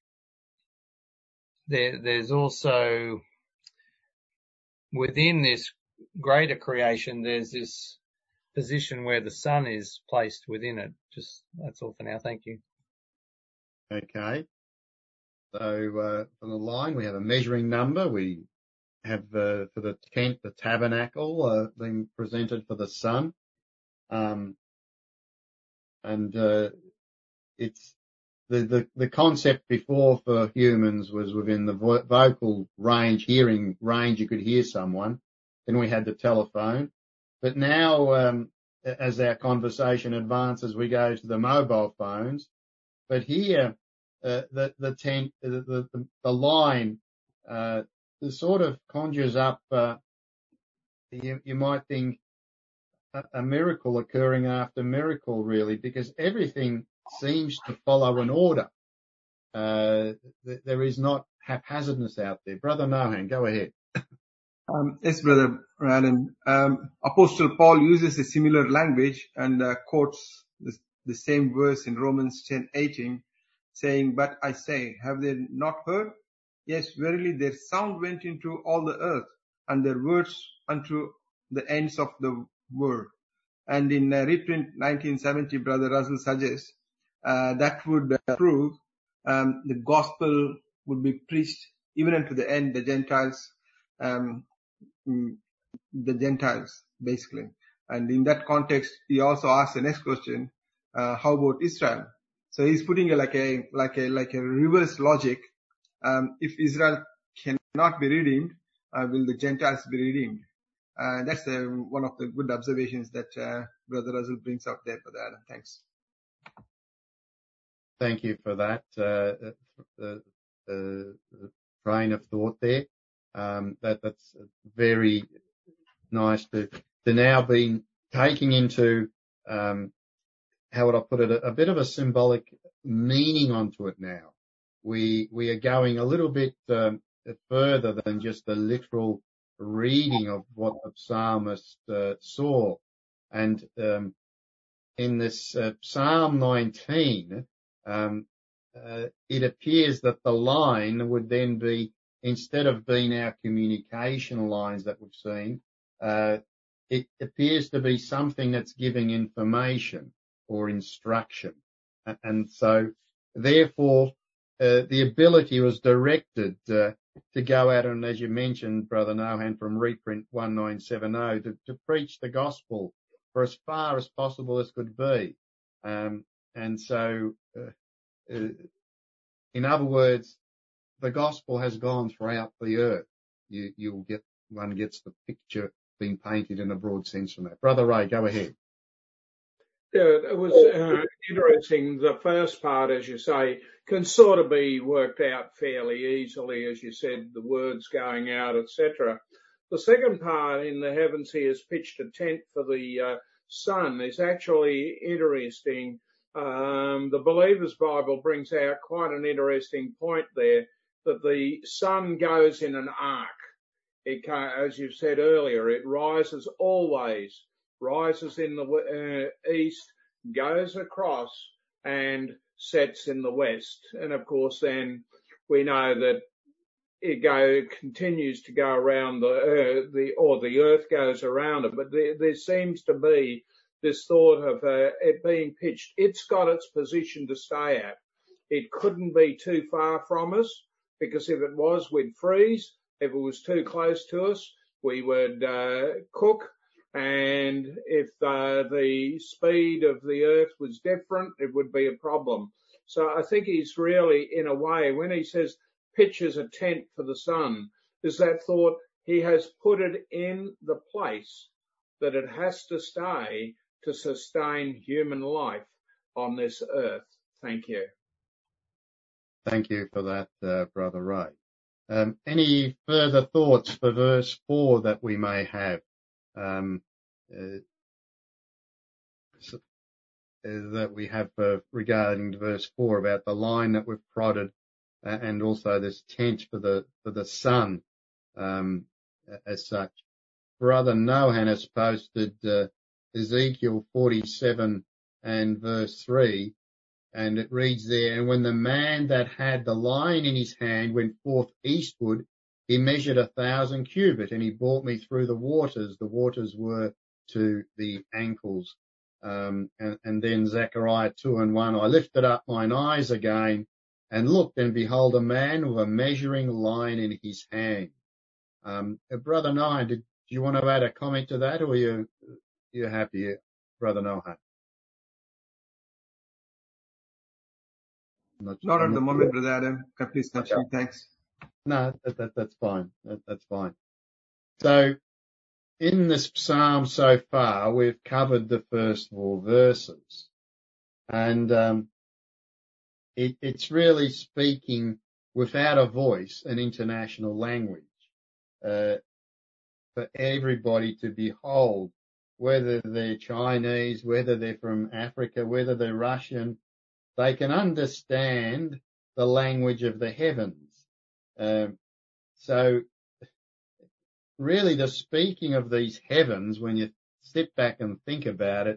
there, there's also within this greater creation, there's this position where the sun is placed within it. Just that's all for now. Thank you. Okay. So uh, for the line, we have a measuring number. We have uh, for the tent, the tabernacle uh, being presented for the sun, um, and uh, it's the, the the concept before for humans was within the vo- vocal range, hearing range. You could hear someone. Then we had the telephone. But now, um, as our conversation advances, we go to the mobile phones. But here, uh, the the, tent, the the the line uh, sort of conjures up. Uh, you, you might think a, a miracle occurring after miracle, really, because everything seems to follow an order. Uh, th- there is not haphazardness out there. Brother Mohan, go ahead. Um, yes, Brother Ryan. Um, Apostle Paul uses a similar language and uh, quotes this the same verse in Romans ten eighteen, saying, "But I say, have they not heard? Yes, verily their sound went into all the earth, and their words unto the ends of the world." And in uh, reprint nineteen seventy, Brother Russell suggests uh, that would uh, prove um, the gospel would be preached even unto the end, the Gentiles, um, mm, the Gentiles, basically. And in that context, he also asks the next question, uh, how about Israel? So he's putting a, like a, like a, like a reverse logic. Um, if Israel cannot be redeemed, uh, will the Gentiles be redeemed? Uh, that's uh, one of the good observations that uh, Brother Russell brings out there, Brother Adam. Thanks. Thank you for that uh, the, the, the train of thought there. Um, that that's very nice to to now be taking into um, how would I put it, a, a bit of a symbolic meaning onto it now. We we are going a little bit um, further than just the literal reading of what the psalmist uh, saw, and um, in this uh, Psalm nineteen, um, uh, it appears that the line would then be, instead of being our communication lines that we've seen, uh, it appears to be something that's giving information or instruction. And so, therefore, uh, the ability was directed uh, to go out and, as you mentioned, Brother Nohan, from reprint nineteen seventy, to, to preach the gospel for as far as possible as could be. Um, and so, uh, uh, in other words, the gospel has gone throughout the earth. You, you'll get, one gets the picture being painted in a broad sense from that. Brother Ray, go ahead. Yeah, it was uh, interesting. The first part, as you say, can sort of be worked out fairly easily, as you said, the words going out, et cetera. The second part, in the heavens he has pitched a tent for the uh, sun, is actually interesting. Um, the Believer's Bible brings out quite an interesting point there, that the sun goes in an arc. It can, as you said earlier, it rises always, rises in the uh, east, goes across and sets in the west. And of course, then we know that it go continues to go around the earth, the or the earth goes around it. But there, there seems to be this thought of uh, it being pitched. It's got its position to stay at. It couldn't be too far from us, because if it was, we'd freeze. If it was too close to us, we would uh, cook. And if uh, the speed of the earth was different, it would be a problem. So I think he's really, in a way, when he says pitches a tent for the sun, is that thought he has put it in the place that it has to stay to sustain human life on this earth. Thank you. Thank you for that, uh, Brother Ray. Um, any further thoughts for verse four that we may have? Um, uh, so, uh, that we have uh, regarding verse four about the line that we've prodded, uh, and also this tent for the for the sun, um, as such. Brother Nohan has posted uh, Ezekiel forty-seven and verse three, and it reads there, "And when the man that had the line in his hand went forth eastward, he measured a thousand cubit, and he brought me through the waters. The waters were to the ankles." Um, and, and then Zechariah two and one, "I lifted up mine eyes again and looked, and behold, a man with a measuring line in his hand." Um, uh, Brother Nohan, did do you want to add a comment to that, or are you you happy, Brother Nohan? Not, not at the moment, Brother Adam. Please continue. Okay. Thanks. No, that, that, that's fine. That, that's fine. So, in this psalm so far, we've covered the first four verses, and um, it, it's really speaking without a voice, an international language, uh, for everybody to behold, whether they're Chinese, whether they're from Africa, whether they're Russian. They can understand the language of the heavens. Um, so really the speaking of these heavens, when you sit back and think about it,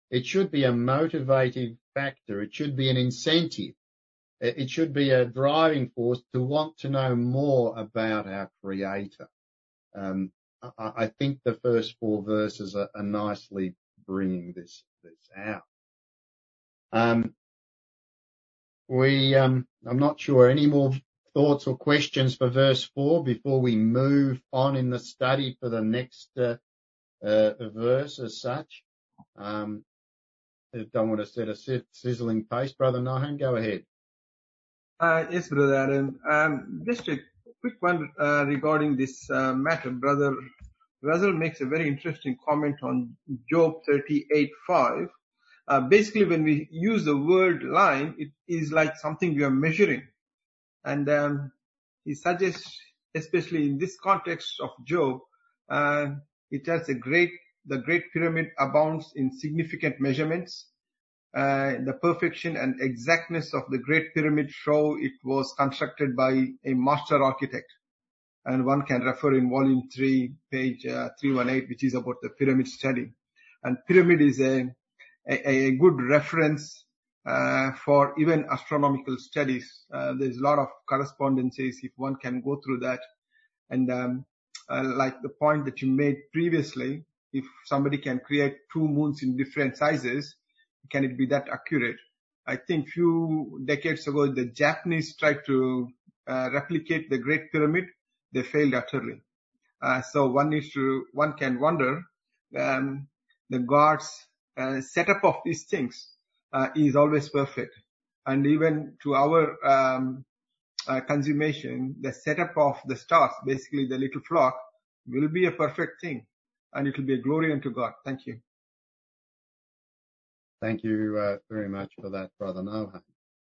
It should be a motivating factor. It should be an incentive. It should be a driving force to want to know more about our Creator. Um, I, I think the first four verses are, are nicely bringing this, this out. Um, we, um, I'm not sure any more thoughts or questions for verse four before we move on in the study for the next uh, uh, verse as such. Um, I don't want to set a sizzling pace. Brother Nahan, go ahead. Uh, yes, Brother Adam. Um, just a quick one uh, regarding this uh, matter. Brother Russell makes a very interesting comment on Job thirty-eight five. Uh, basically, when we use the word line, it is like something we are measuring. And um, he suggests, especially in this context of Job, uh, it tells a great, the great pyramid abounds in significant measurements. Uh, the perfection and exactness of the Great Pyramid show it was constructed by a master architect. And one can refer in volume three, page uh, three eighteen, which is about the pyramid study. And pyramid is a, a, a good reference uh, for even astronomical studies. Uh, there's a lot of correspondences if one can go through that. And um, uh, like the point that you made previously, if somebody can create two moons in different sizes, can it be that accurate? I think few decades ago, the Japanese tried to uh, replicate the Great Pyramid. They failed utterly. Uh, so one needs to, one can wonder, um, the God's uh, setup of these things uh, is always perfect. And even to our um, uh, consummation, the setup of the stars, basically the little flock, will be a perfect thing. And it will be a glory unto God. Thank you. Thank you uh, very much for that, Brother Nohan.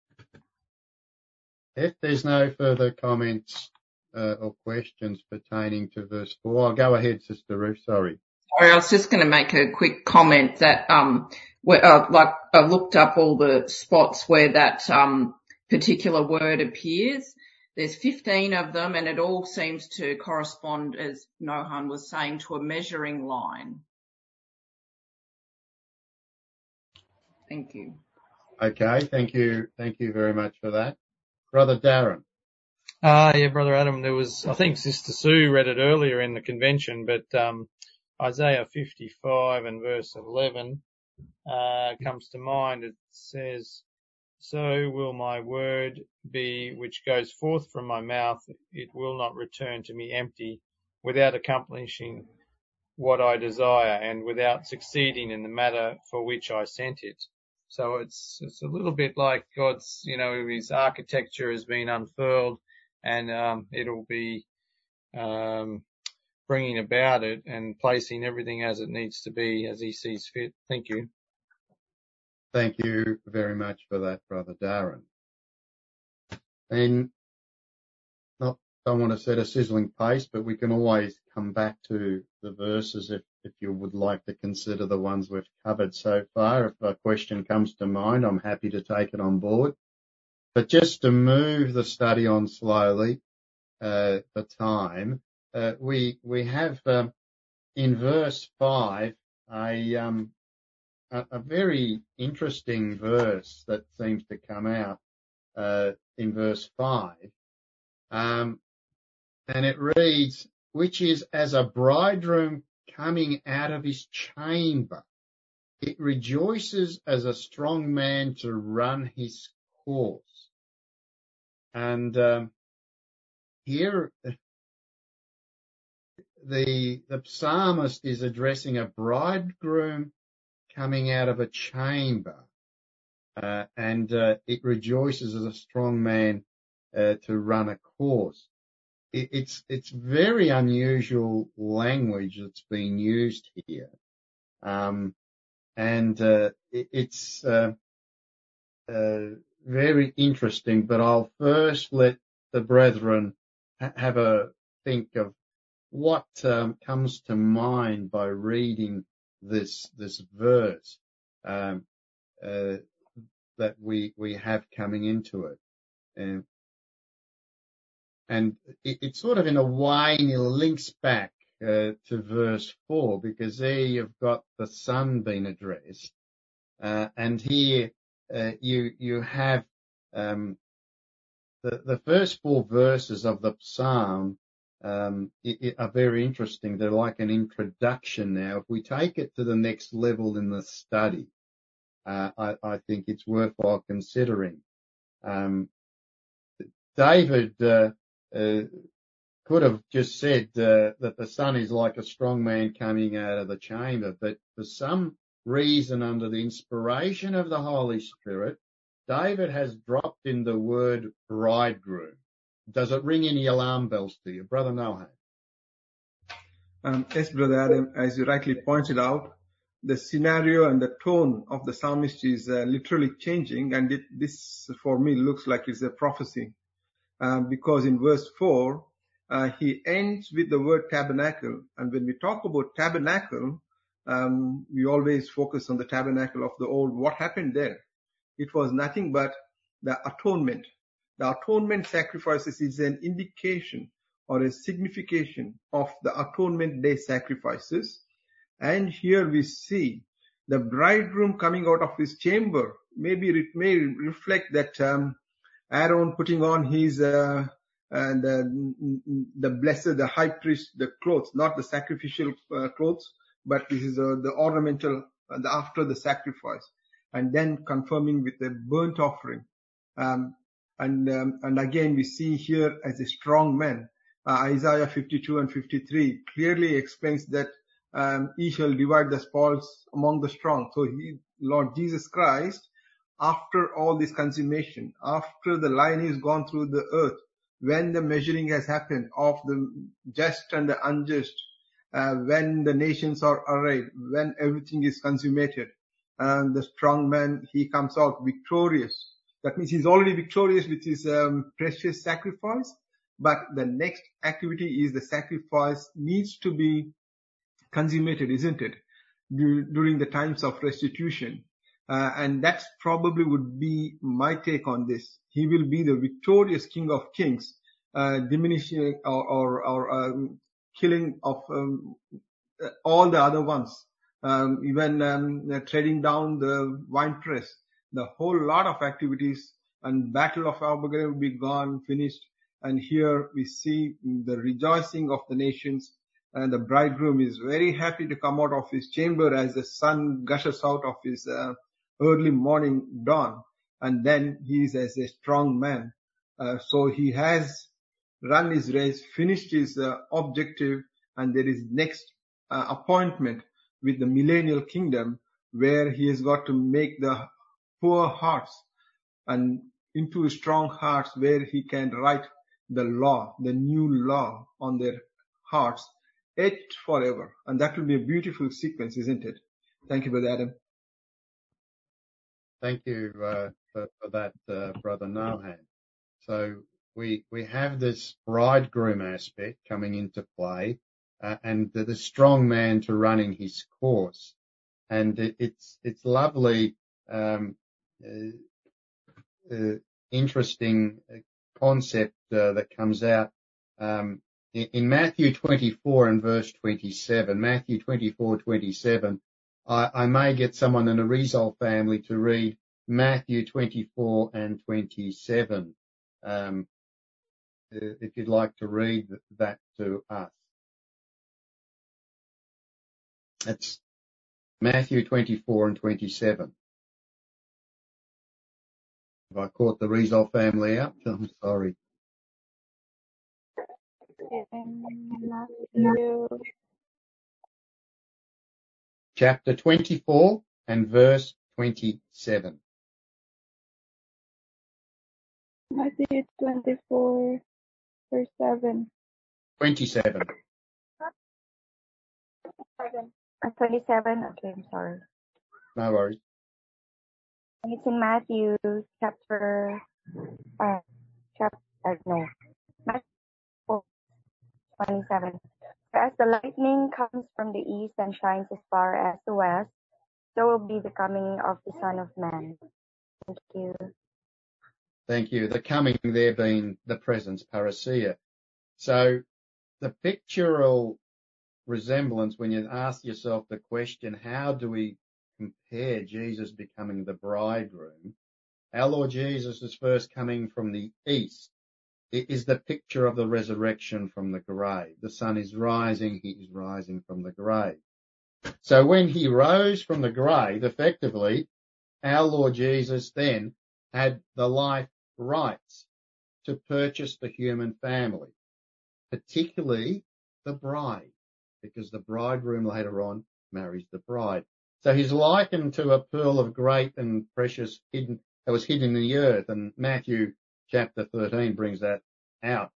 If there's no further comments uh, or questions pertaining to verse four, I'll go ahead, Sister Ruth. Sorry. Sorry, I was just going to make a quick comment that, um, where, uh, like, I looked up all the spots where that um, particular word appears. There's fifteen of them, and it all seems to correspond, as Nohan was saying, to a measuring line. Thank you. Okay, thank you. Thank you very much for that. Brother Darren. Ah, uh, yeah, Brother Adam, there was, I think Sister Sue read it earlier in the convention, but um, Isaiah fifty-five and verse eleven uh, comes to mind. It says, "So will my word be which goes forth from my mouth. It will not return to me empty, without accomplishing what I desire and without succeeding in the matter for which I sent it." So it's, it's a little bit like God's, you know, his architecture has been unfurled, and, um, it'll be, um, bringing about it and placing everything as it needs to be as he sees fit. Thank you. Thank you very much for that, Brother Darren. And not, don't want to set a sizzling pace, but we can always come back to the verses if, if you would like to consider the ones we've covered so far. If a question comes to mind, I'm happy to take it on board. But just to move the study on slowly, uh, for time, uh, we, we have, um, in verse five, a, um, a, a very interesting verse that seems to come out, uh, in verse five. Um, and it reads, "Which is as a bridegroom coming out of his chamber. It rejoices as a strong man to run his course." And um, here the the psalmist is addressing a bridegroom coming out of a chamber, uh, and uh, it rejoices as a strong man uh, to run a course. It, it's it's very unusual language that's being used here, um, and uh, it, it's uh, uh, very interesting. But I'll first let the brethren ha- have a think of what um, comes to mind by reading this this verse um, uh, that we we have coming into it, and and it, it sort of in a way links back uh, to verse four, because there you've got the Son being addressed, Uh, and here uh, you you have um, the the first four verses of the psalm um, it, it are very interesting. They're like an introduction. Now, if we take it to the next level in the study, uh, I, I think it's worthwhile considering. Um, David uh, uh, could have just said uh, that the sun is like a strong man coming out of the chamber, but for some reason, under the inspiration of the Holy Spirit, David has dropped in the word bridegroom. Does it ring any alarm bells to you, Brother Nohan? Um, yes, Brother Adam, as you rightly pointed out, the scenario and the tone of the psalmist is uh, literally changing, and it, this, for me, looks like it's a prophecy. Uh, because in verse four, uh, he ends with the word tabernacle. And when we talk about tabernacle, um, we always focus on the tabernacle of the old. What happened there? It was nothing but the atonement. The atonement sacrifices is an indication or a signification of the atonement day sacrifices. And here we see the bridegroom coming out of his chamber. Maybe it may reflect that um, Aaron putting on his uh, and the, the blessed, the high priest, the clothes, not the sacrificial uh, clothes, but this is uh, the ornamental uh, the, after the sacrifice, and then confirming with the burnt offering. Um, and um, and again we see here as a strong man. Uh, Isaiah fifty-two and fifty-three clearly explains that um, he shall divide the spoils among the strong. So he, Lord Jesus Christ, after all this consummation, after the line is gone through the earth, when the measuring has happened of the just and the unjust, uh, when the nations are arrayed, when everything is consummated, and the strong man, he comes out victorious. That means he's already victorious with his um, precious sacrifice, but the next activity is the sacrifice needs to be consummated, isn't it, during the times of restitution. Uh, and that's probably would be my take on this. He will be the victorious King of Kings, uh, diminishing or, or, or um, killing of um, all the other ones, um, even um, treading down the winepress. The whole lot of activities and Battle of Armageddon will be gone, finished. And here we see the rejoicing of the nations. And the bridegroom is very happy to come out of his chamber as the sun gushes out of his uh, early morning dawn, and then he is as a strong man. Uh, so he has run his race, finished his uh, objective, and there is next uh, appointment with the millennial kingdom, where he has got to make the poor hearts and into strong hearts, where he can write the law, the new law on their hearts, etched forever. And that will be a beautiful sequence, isn't it? Thank you, Brother Adam. Thank you uh, for, for that, uh, Brother Nohan. So we we have this bridegroom aspect coming into play, uh, and the, the strong man to running his course, and it, it's it's lovely, um, uh, uh, interesting concept uh, that comes out um, in, in Matthew twenty-four and verse twenty-seven. Matthew twenty-four twenty-seven. I, I may get someone in the Rizal family to read Matthew twenty-four and twenty-seven, um, if you'd like to read that to us. It's Matthew twenty-four and twenty-seven. Have I caught the Rizal family out? I'm sorry. Matthew. Chapter twenty-four and verse twenty-seven. Matthew twenty-four, verse seven. twenty-seven. Uh, twenty-seven. Okay, I'm sorry. No worries. And it's in Matthew chapter, uh, chapter, uh, no, Matthew four, twenty-seven. As the lightning comes from the east and shines as far as the west, so will be the coming of the Son of Man. Thank you. Thank you. The coming there being the presence, parousia. So the pictorial resemblance, when you ask yourself the question, how do we compare Jesus becoming the bridegroom, our Lord Jesus is first coming from the east. It is the picture of the resurrection from the grave. The sun is rising, he is rising from the grave. So when he rose from the grave, effectively, our Lord Jesus then had the life rights to purchase the human family, particularly the bride, because the bridegroom later on marries the bride. So he's likened to a pearl of great and precious hidden, that was hidden in the earth, and Matthew chapter thirteen brings that out.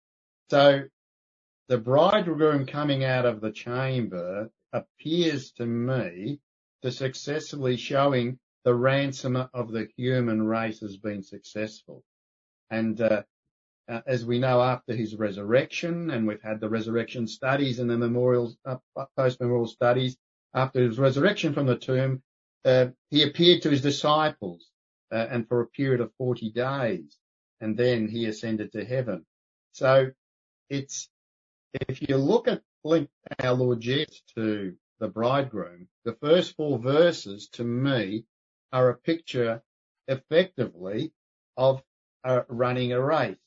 So the bridegroom coming out of the chamber appears to me to successfully showing the ransom of the human race has been successful. And uh, uh, as we know, after his resurrection, and we've had the resurrection studies and the memorials, uh, post-memorial studies, after his resurrection from the tomb, uh, he appeared to his disciples uh, and for a period of forty days, and then he ascended to heaven. So it's, if you look at link our Lord Jesus to the bridegroom, the first four verses to me are a picture effectively of uh, running a race,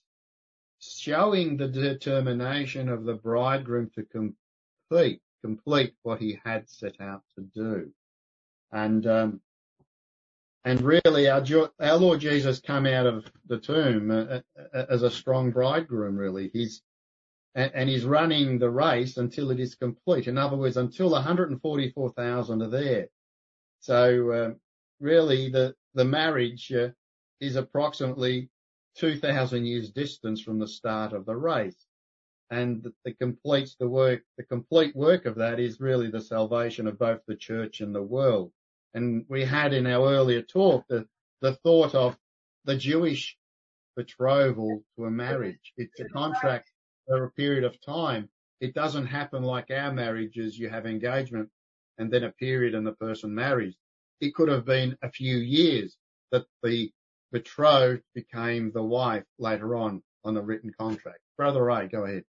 showing the determination of the bridegroom to complete, complete what he had set out to do. And, um, and really our, our Lord Jesus come out of the tomb uh, uh, as a strong bridegroom, really. He's, and, and he's running the race until it is complete. In other words, until one hundred forty-four thousand are there. So, uh, really the, the marriage uh, is approximately two thousand years distance from the start of the race. And the, the completes the work, the complete work of that is really the salvation of both the church and the world. And we had in our earlier talk the, the thought of the Jewish betrothal to a marriage. It's a contract for a period of time. It doesn't happen like our marriages. You have engagement and then a period and the person marries. It could have been a few years that the betrothed became the wife later on on the written contract. Brother Ray, go ahead.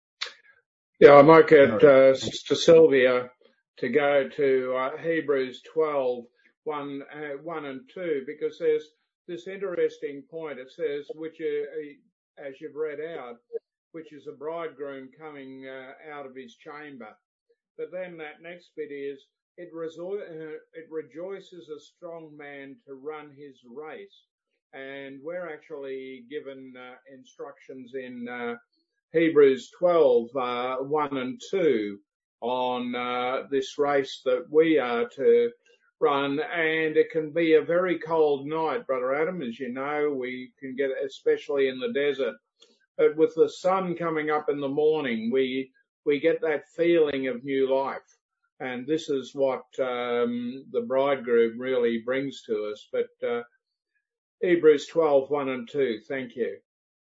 Yeah, I might get uh, Sister Sylvia to go to uh, Hebrews twelve, one, uh, one and two, because there's this interesting point. It says, which, uh, as you've read out, which is a bridegroom coming uh, out of his chamber. But then that next bit is, it, resor- uh, it rejoices a strong man to run his race. And we're actually given uh, instructions in uh, Hebrews twelve, uh, one and two on uh, this race that we are to run. And it can be a very cold night, Brother Adam, as you know, we can get, especially in the desert. But with the sun coming up in the morning, we we get that feeling of new life. And this is what um, the bridegroom really brings to us. But uh, Hebrews twelve, one and two, thank you.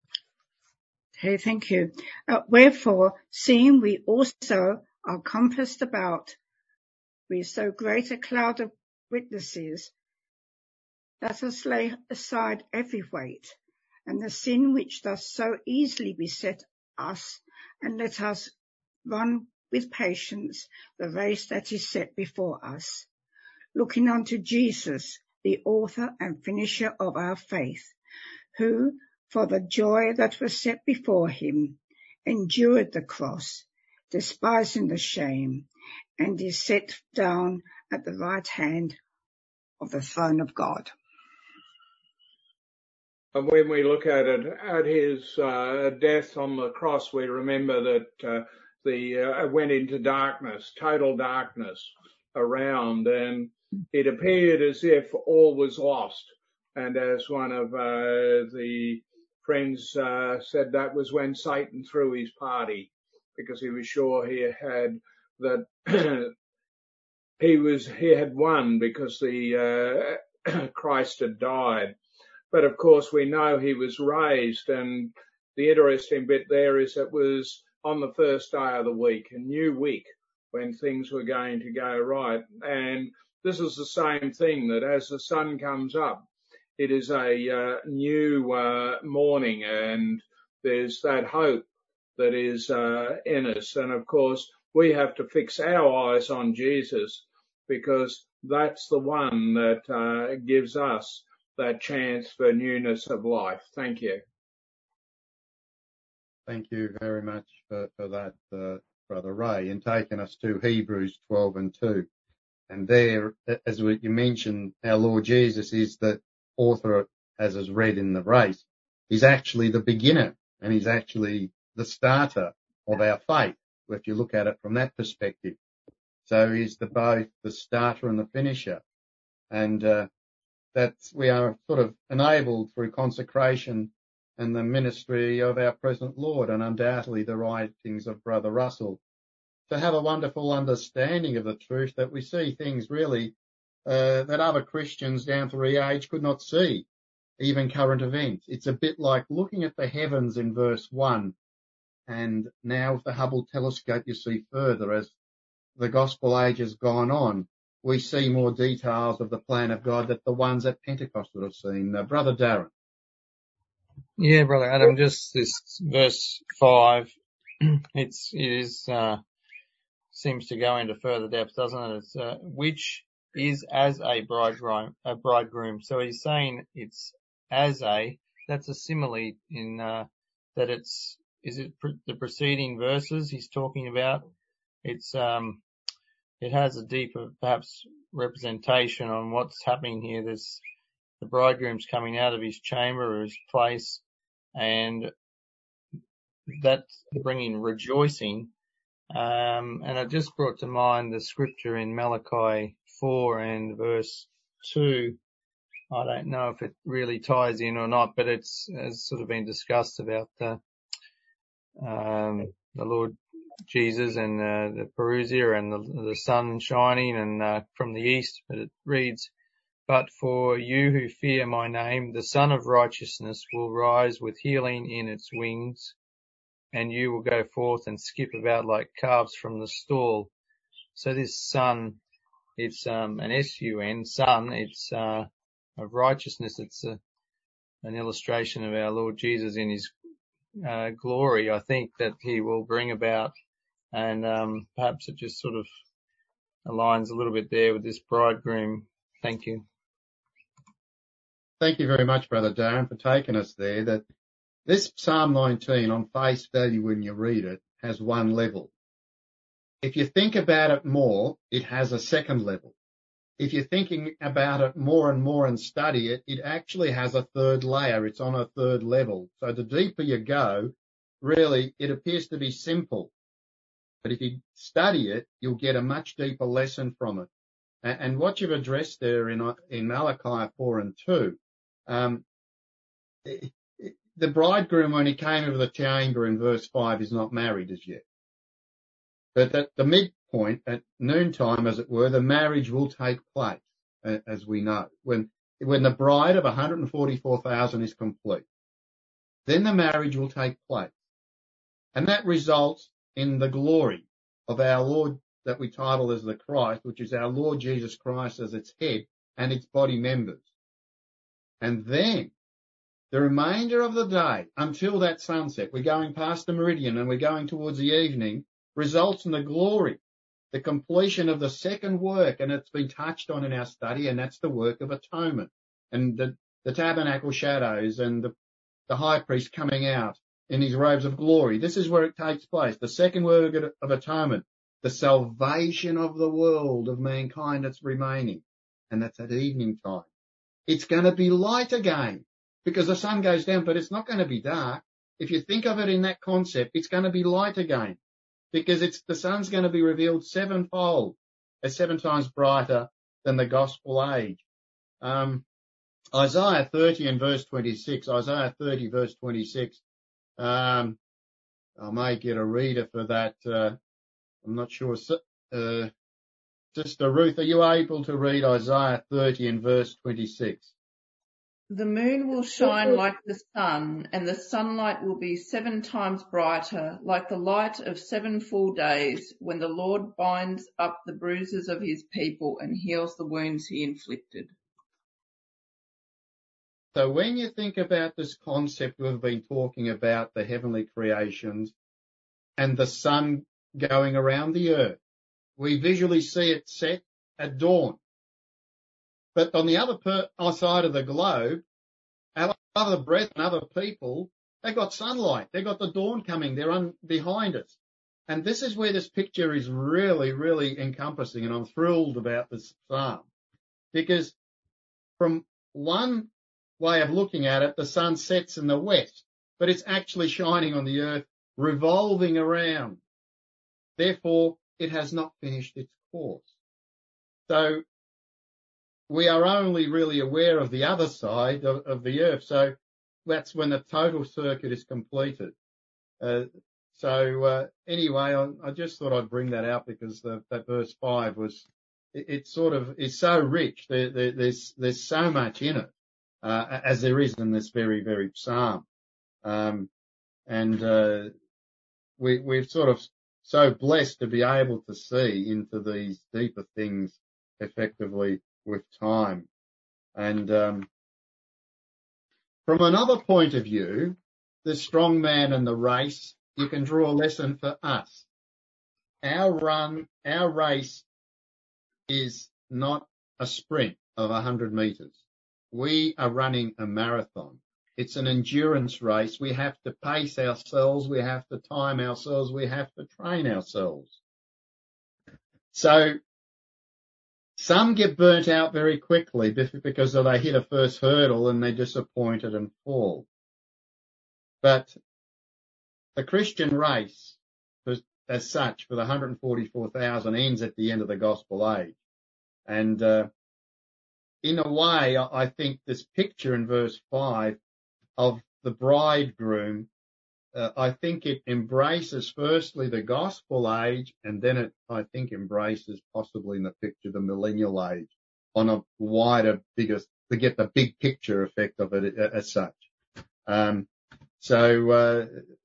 Okay, thank you. Uh, wherefore, seeing we also are compassed about with so great a cloud of witnesses, let us lay aside every weight, and the sin which does so easily beset us, and let us run with patience the race that is set before us, looking unto Jesus, the author and finisher of our faith, who, for the joy that was set before him, endured the cross, despising the shame, and is set down at the right hand of the throne of God. And when we look at it, at his uh, death on the cross, we remember that uh, the uh, went into darkness, total darkness around, and it appeared as if all was lost. And as one of uh, the friends uh, said, that was when Satan threw his party, because he was sure he had that he was he had won, because the uh, Christ had died. But of course, we know he was raised, and the interesting bit there is it was on the first day of the week, a new week, when things were going to go right. And this is the same thing, that as the sun comes up, it is a uh, new uh, morning, and there's that hope that is uh, in us. And of course, we have to fix our eyes on Jesus, because that's the one that uh, gives us that chance for newness of life. Thank you. Thank you very much for, for that, uh, Brother Ray, and taking us to Hebrews twelve and two. And there, as we, you mentioned, our Lord Jesus is the author, as is read in the race. He's actually the beginner, and he's actually the starter of our faith, if you look at it from that perspective. So he's the both the starter and the finisher. And uh, that's, we are sort of enabled through consecration and the ministry of our present Lord, and undoubtedly the writings of Brother Russell, to have a wonderful understanding of the truth that we see things really uh, that other Christians down through age could not see, even current events. It's a bit like looking at the heavens in verse one, and now with the Hubble telescope you see further. As the gospel age has gone on, we see more details of the plan of God that the ones at Pentecost would have seen. Uh, Brother Darren. Yeah, Brother Adam, just this verse five, it's, it is, uh, seems to go into further depth, doesn't it? It's, uh, which is as a bridegroom, a bridegroom. So he's saying it's as a, that's a simile in, uh, that it's, is it pre- the preceding verses he's talking about? It's, um, it has a deeper, perhaps, representation on what's happening here. There's, the bridegroom's coming out of his chamber or his place, and that's bringing rejoicing. Um, and it just brought to mind the scripture in Malachi four and verse two. I don't know if it really ties in or not, but it's, it's sort of been discussed about the, um, the Lord Jesus and uh, the Parousia and the, the sun shining and uh, from the east. But it reads, "But for you who fear my name, the Son of Righteousness will rise with healing in its wings, and you will go forth and skip about like calves from the stall." So this Son, it's um, an S U N, Son, it's uh, of righteousness. It's a, an illustration of our Lord Jesus in his uh, glory, I think, that he will bring about. And um, perhaps it just sort of aligns a little bit there with this bridegroom. Thank you. Thank you very much, Brother Darren, for taking us there. That this Psalm nineteen, on face value when you read it, has one level. If you think about it more, it has a second level. If you're thinking about it more and more and study it, it actually has a third layer. It's on a third level. So the deeper you go, really, it appears to be simple. But if you study it, you'll get a much deeper lesson from it. And what you've addressed there in, in Malachi four and two, um, it, it, the bridegroom, when he came into the chamber in verse five, is not married as yet. But at the midpoint, at noontime, as it were, the marriage will take place, as we know. When, when the bride of one hundred forty-four thousand is complete, then the marriage will take place. And that results in the glory of our Lord that we title as the Christ, which is our Lord Jesus Christ as its head and its body members. And then the remainder of the day until that sunset, we're going past the meridian and we're going towards the evening, results in the glory, the completion of the second work, and it's been touched on in our study, and that's the work of atonement. And the, the tabernacle shadows and the, the high priest coming out in his robes of glory. This is where it takes place. The second work of atonement, the salvation of the world, of mankind that's remaining. And that's at evening time. It's going to be light again because the sun goes down, but it's not going to be dark. If you think of it in that concept, it's going to be light again because it's, the sun's going to be revealed sevenfold, as seven times brighter than the gospel age. Um, Isaiah thirty and verse twenty-six, Isaiah thirty verse twenty-six, um, I may get a reader for that, uh, I'm not sure. Uh, Sister Ruth, are you able to read Isaiah thirty and verse twenty-six? The moon will shine like the sun, and the sunlight will be seven times brighter, like the light of seven full days, when the Lord binds up the bruises of his people and heals the wounds he inflicted. So when you think about this concept we've been talking about, the heavenly creations and the sun going around the earth, we visually see it set at dawn. but on the other per, side of the globe, our other brethren, other people, they got sunlight. They got the dawn coming. They're un, behind us. And this is where this picture is really, really encompassing. And I'm thrilled about this psalm, because from one way of looking at it, the sun sets in the west, but it's actually shining on the earth, revolving around. Therefore, it has not finished its course. So we are only really aware of the other side of, of the earth. So that's when the total circuit is completed. Uh, so uh, anyway, I, I just thought I'd bring that out, because the, that verse five was, it, it sort of is so rich. There, there, there's there's so much in it, uh, as there is in this very, very psalm. Um, and uh, we, we're sort of so blessed to be able to see into these deeper things effectively with time. And um, from another point of view, the strong man in the race, you can draw a lesson for us. Our run, our race is not a sprint of one hundred metres. We are running a marathon. It's an endurance race. We have to pace ourselves. We have to time ourselves. We have to train ourselves. So some get burnt out very quickly because they hit a first hurdle and they're disappointed and fall. But the Christian race, as such, for the one hundred forty-four thousand, ends at the end of the gospel age. And uh, in a way, I think this picture in verse five of the bridegroom, uh, I think it embraces firstly the gospel age, and then it, I think, embraces possibly in the picture the millennial age on a wider, bigger, to get the big picture effect of it as such. Um, so, uh,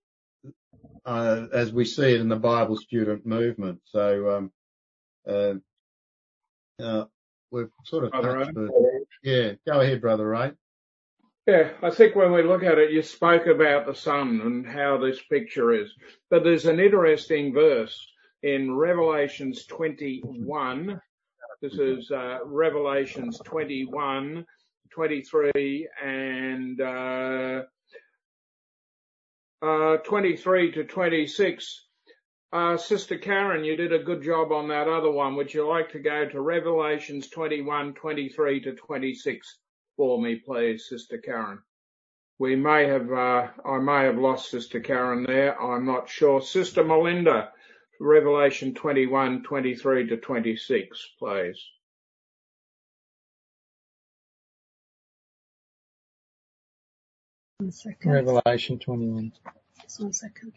uh, as we see it in the Bible student movement. So, um, uh, uh, we've sort of Brother touched, but, yeah, go ahead, Brother Ray. Yeah, I think when we look at it, you spoke about the sun and how this picture is. But there's an interesting verse in Revelations twenty-one. This is uh, Revelations twenty-one, twenty-three, and uh, uh, twenty-three to twenty-six. Uh, Sister Karen, you did a good job on that other one. Would you like to go to Revelations twenty-one, twenty-three to twenty-six? For me, please, Sister Karen. We may have, uh, I may have lost Sister Karen there. I'm not sure. Sister Melinda, Revelation twenty-one, twenty-three to twenty-six, please. One second. Revelation twenty-one. Just one second.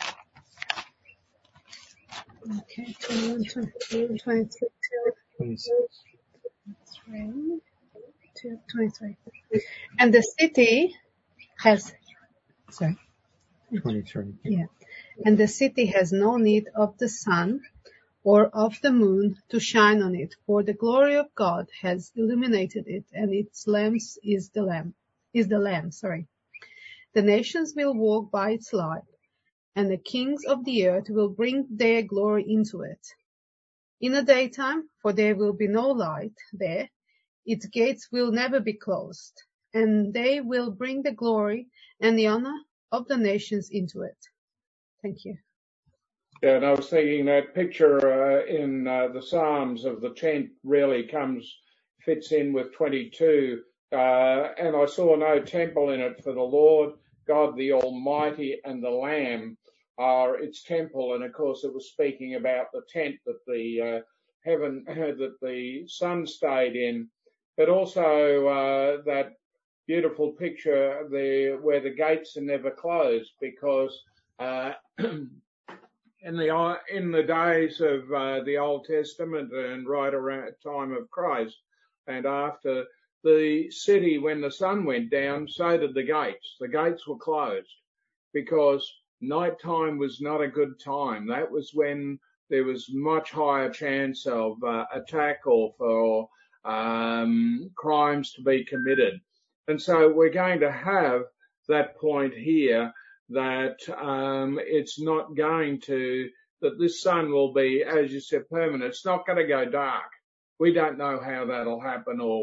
Okay, twenty-one, twenty-two, twenty-three, twenty-six. twenty-three. twenty-three. And the city has, sorry. twenty-three. Yeah. And the city has no need of the sun or of the moon to shine on it, for the glory of God has illuminated it, and its lamps is the lamb, is the lamb, sorry. The nations will walk by its light, and the kings of the earth will bring their glory into it. In the daytime, for there will be no light there, its gates will never be closed, and they will bring the glory and the honor of the nations into it. Thank you. Yeah, and I was thinking that picture uh, in uh, the Psalms of the tent really comes, fits in with twenty-two. Uh, and I saw no temple in it, for the Lord God the Almighty and the Lamb are its temple. And of course, it was speaking about the tent that the uh, heaven, that the sun stayed in. But also uh, that beautiful picture the, where the gates are never closed, because uh, in the in the days of uh, the Old Testament and right around the time of Christ, and after the city, when the sun went down, so did the gates. The gates were closed because nighttime was not a good time. That was when there was much higher chance of uh, attack or for um, crimes to be committed. And so we're going to have that point here that um, it's not going to, that this sun will be, as you said, permanent. It's not going to go dark. We don't know how that'll happen or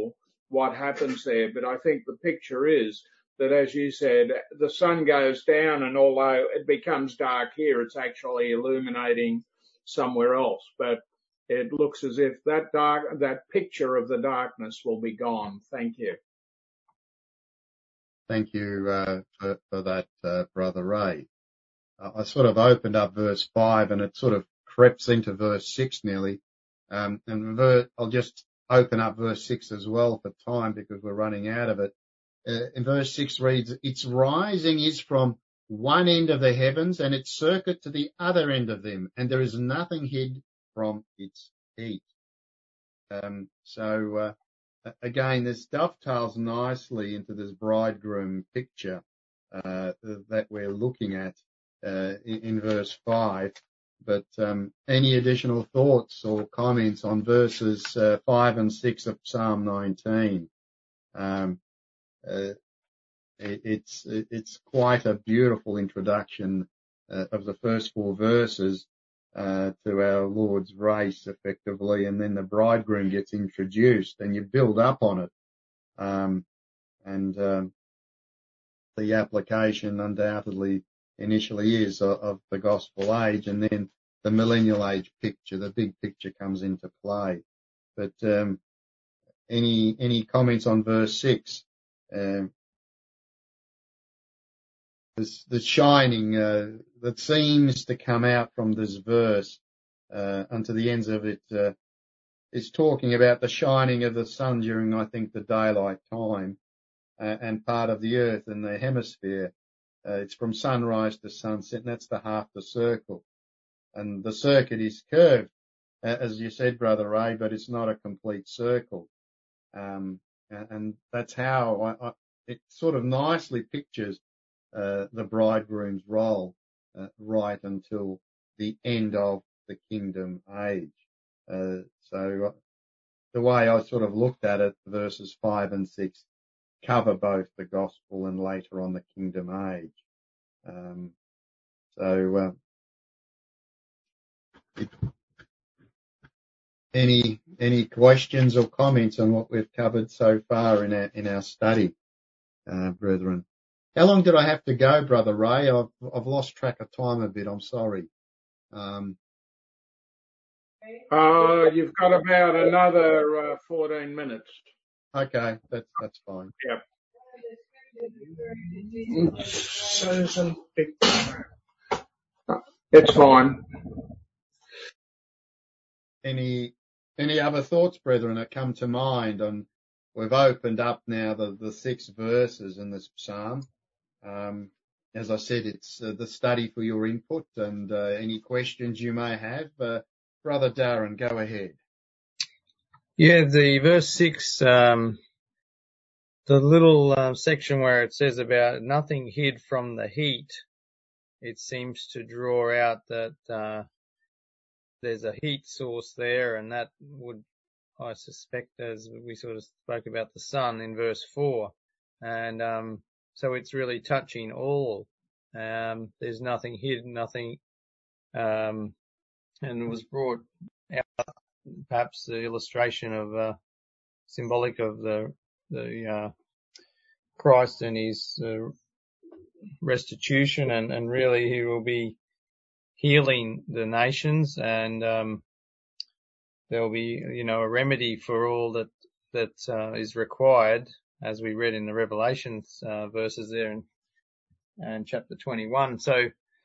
what happens there. But I think the picture is that, as you said, the sun goes down, and although it becomes dark here, it's actually illuminating somewhere else. But it looks as if that dark, that picture of the darkness will be gone. Thank you. Thank you uh, for, for that, uh, Brother Ray. Uh, I sort of opened up verse five, and it sort of creeps into verse six nearly. Um, and ver- I'll just open up verse six as well for time, because we're running out of it. Uh, in verse six reads, its rising is from one end of the heavens, and its circuit to the other end of them, and there is nothing hid from its heat. Um, so, uh, again, this dovetails nicely into this bridegroom picture, uh, that we're looking at, uh, in, in verse five. But, um, any additional thoughts or comments on verses, uh, five and six of Psalm nineteen? Um, uh, it, it's, it's quite a beautiful introduction, uh, of the first four verses, uh, to our Lord's race effectively, and then the bridegroom gets introduced, and you build up on it. Um, and, um, the application undoubtedly initially is of, of the gospel age, and then the millennial age picture, the big picture comes into play. But, um, any, any comments on verse six? Um, this, the shining, uh, that seems to come out from this verse, uh, unto the ends of it, uh, is talking about the shining of the sun during, I think, the daylight time, uh, and part of the earth and the hemisphere. Uh, it's from sunrise to sunset, and that's the half the circle. And the circuit is curved, uh, as you said, Brother Ray, but it's not a complete circle. Um, and, and that's how I, I, it sort of nicely pictures, uh, the bridegroom's role, uh, right until the end of the kingdom age. Uh, so the way I sort of looked at it, verses five and six cover both the gospel and later on the kingdom age. Um, so, uh, it, any, any questions or comments on what we've covered so far in our, in our study, uh, brethren? How long did I have to go, Brother Ray? I've, I've lost track of time a bit. I'm sorry. Um, Uh, you've got about another uh, fourteen minutes. Okay, that's, that's fine. Yeah. Susan, it's fine. Any, any other thoughts, brethren, that come to mind? On, we've opened up now the, the six verses in this psalm. Um, as I said, it's uh, the study for your input, and, uh, any questions you may have. Uh, Brother Darren, go ahead. Yeah, the verse six, um, the little uh, section where it says about nothing hid from the heat, it seems to draw out that uh, there's a heat source there, and that would, I suspect, as we sort of spoke about the sun in verse four. And um, so it's really touching all. Um, there's nothing hidden, nothing, um, and it was brought out, perhaps the illustration of, uh, symbolic of the, the, uh, Christ and his uh, restitution, and, and really he will be healing the nations, and, um, there'll be, you know, a remedy for all that, that, uh, is required, as we read in the Revelations, uh, verses there in, in chapter twenty-one. So,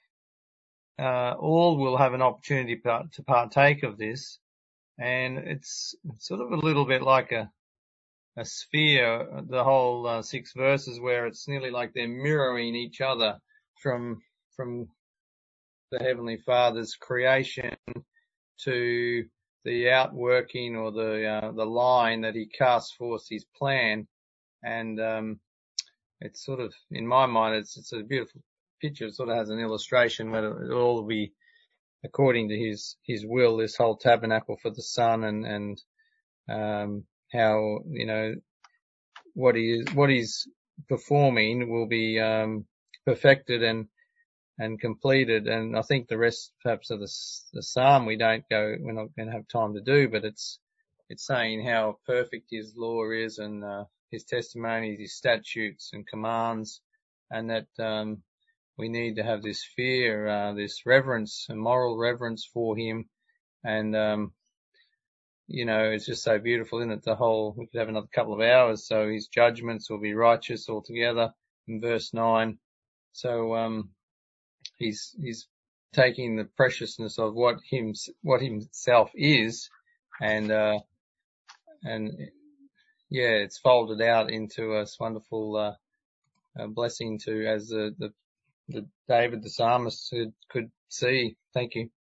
uh, all will have an opportunity to partake of this, and it's sort of a little bit like a, a sphere, the whole uh, six verses, where it's nearly like they're mirroring each other from, from the Heavenly Father's creation to the outworking, or the, uh, the line that he casts forth his plan. And, um, it's sort of, in my mind, it's, it's a beautiful picture. It sort of has an illustration where it'll all be according to his, his will, this whole tabernacle for the Son, and, and, um, how, you know, what he is, what he's performing will be, um, perfected and, and completed. And I think the rest, perhaps, of the, the psalm we don't go, we're not going to have time to do, but it's, it's saying how perfect his law is, and uh, his testimonies, his statutes and commands, and that um, we need to have this fear, uh, this reverence, and moral reverence for him. And, um, you know, it's just so beautiful, isn't it? The whole, we could have another couple of hours. So his judgments will be righteous altogether in verse nine. So, um, he's, he's taking the preciousness of what him, what himself is, and, uh, and yeah, it's folded out into a wonderful, uh, a blessing to, as the, the, the David, the psalmist, could, could see. Thank you.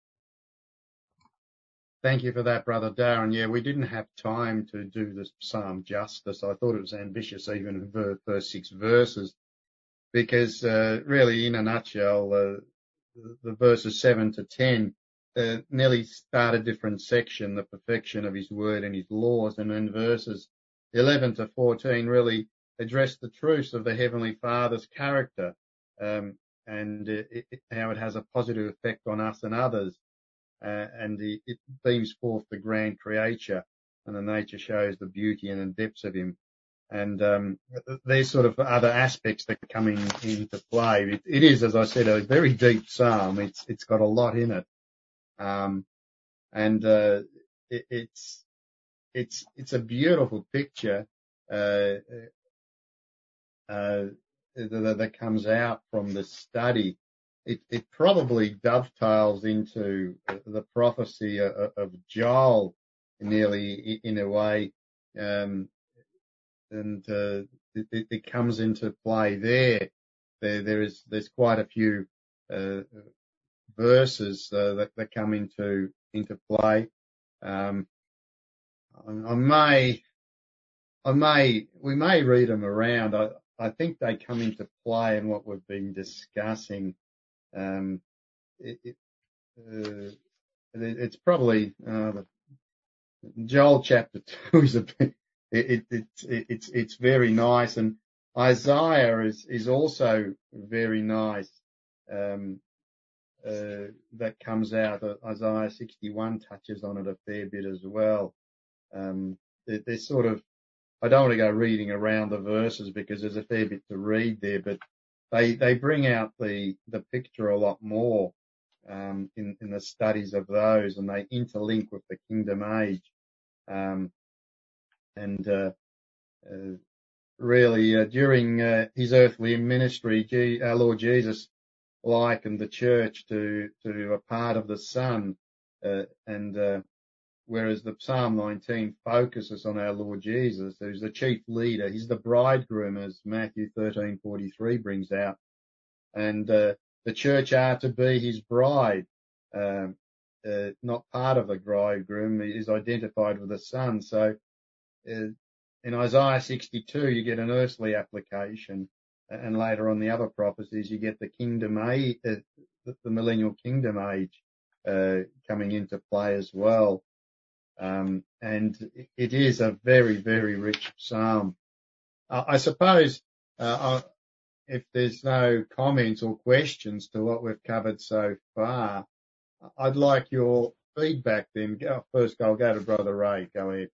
Thank you for that, Brother Darren. Yeah, we didn't have time to do this psalm justice. I thought it was ambitious, even in the first six verses, because uh, really, in a nutshell, uh, the, the verses seven to ten uh, nearly start a different section, the perfection of his word and his laws, and then verses eleven to fourteen really address the truths of the Heavenly Father's character, um, and it, it, how it has a positive effect on us and others. Uh, and the, it beams forth the grand creature, and the nature shows the beauty and the depths of him. And um, there's sort of other aspects that come in, into play. It, it is, as I said, a very deep psalm. It's it's got a lot in it, um, and uh, it, it's it's it's a beautiful picture uh, uh, that, that comes out from the study. It, it probably dovetails into the prophecy of, of Joel nearly in a way, um, and uh, it, it comes into play there. There, there is there's quite a few uh, verses uh, that, that come into into play. Um, I, I may, I may, we may read them around. I, I think they come into play in what we've been discussing. Um, it, it, uh, it, it's probably, uh, Joel chapter two is a bit, it, it, it, it's, it's very nice, and Isaiah is, is also very nice, um, uh, that comes out. Uh, Isaiah sixty-one touches on it a fair bit as well. Um, they're, they're sort of, I don't want to go reading around the verses because there's a fair bit to read there, but they, they bring out the, the picture a lot more, um, in, in the studies of those, and they interlink with the kingdom age. Um, and, uh, uh, really, uh, during, uh, his earthly ministry, G- our Lord Jesus likened the church to, to a part of the sun, uh, and, uh, whereas the Psalm nineteen focuses on our Lord Jesus, who's the chief leader. He's the bridegroom, as Matthew thirteen forty-three brings out. And uh, the church are to be his bride, um, uh, not part of the bridegroom. He is identified with the Son. So uh, in Isaiah sixty-two, you get an earthly application. And later on the other prophecies, you get the kingdom age, uh, the millennial kingdom age uh, coming into play as well. Um, and it is a very, very rich psalm. Uh, I suppose, uh, if there's no comments or questions to what we've covered so far, I'd like your feedback then. Go, first, I'll go to Brother Ray. Go ahead.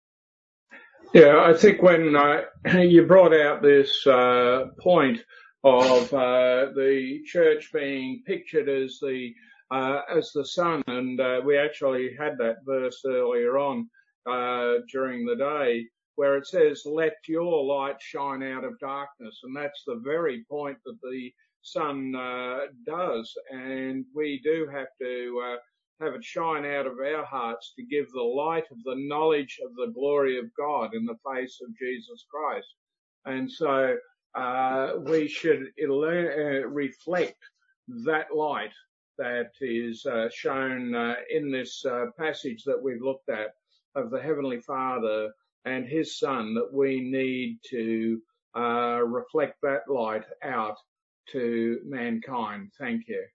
Yeah, I think when uh, you brought out this uh, point of uh, the church being pictured as the Uh, as the sun, and uh, we actually had that verse earlier on uh, during the day where it says, let your light shine out of darkness, and that's the very point that the sun uh, does, and we do have to uh, have it shine out of our hearts to give the light of the knowledge of the glory of God in the face of Jesus Christ. And so uh, we should uh, reflect that light that is uh, shown uh, in this uh, passage that we've looked at of the Heavenly Father and his Son, that we need to uh, reflect that light out to mankind. Thank you.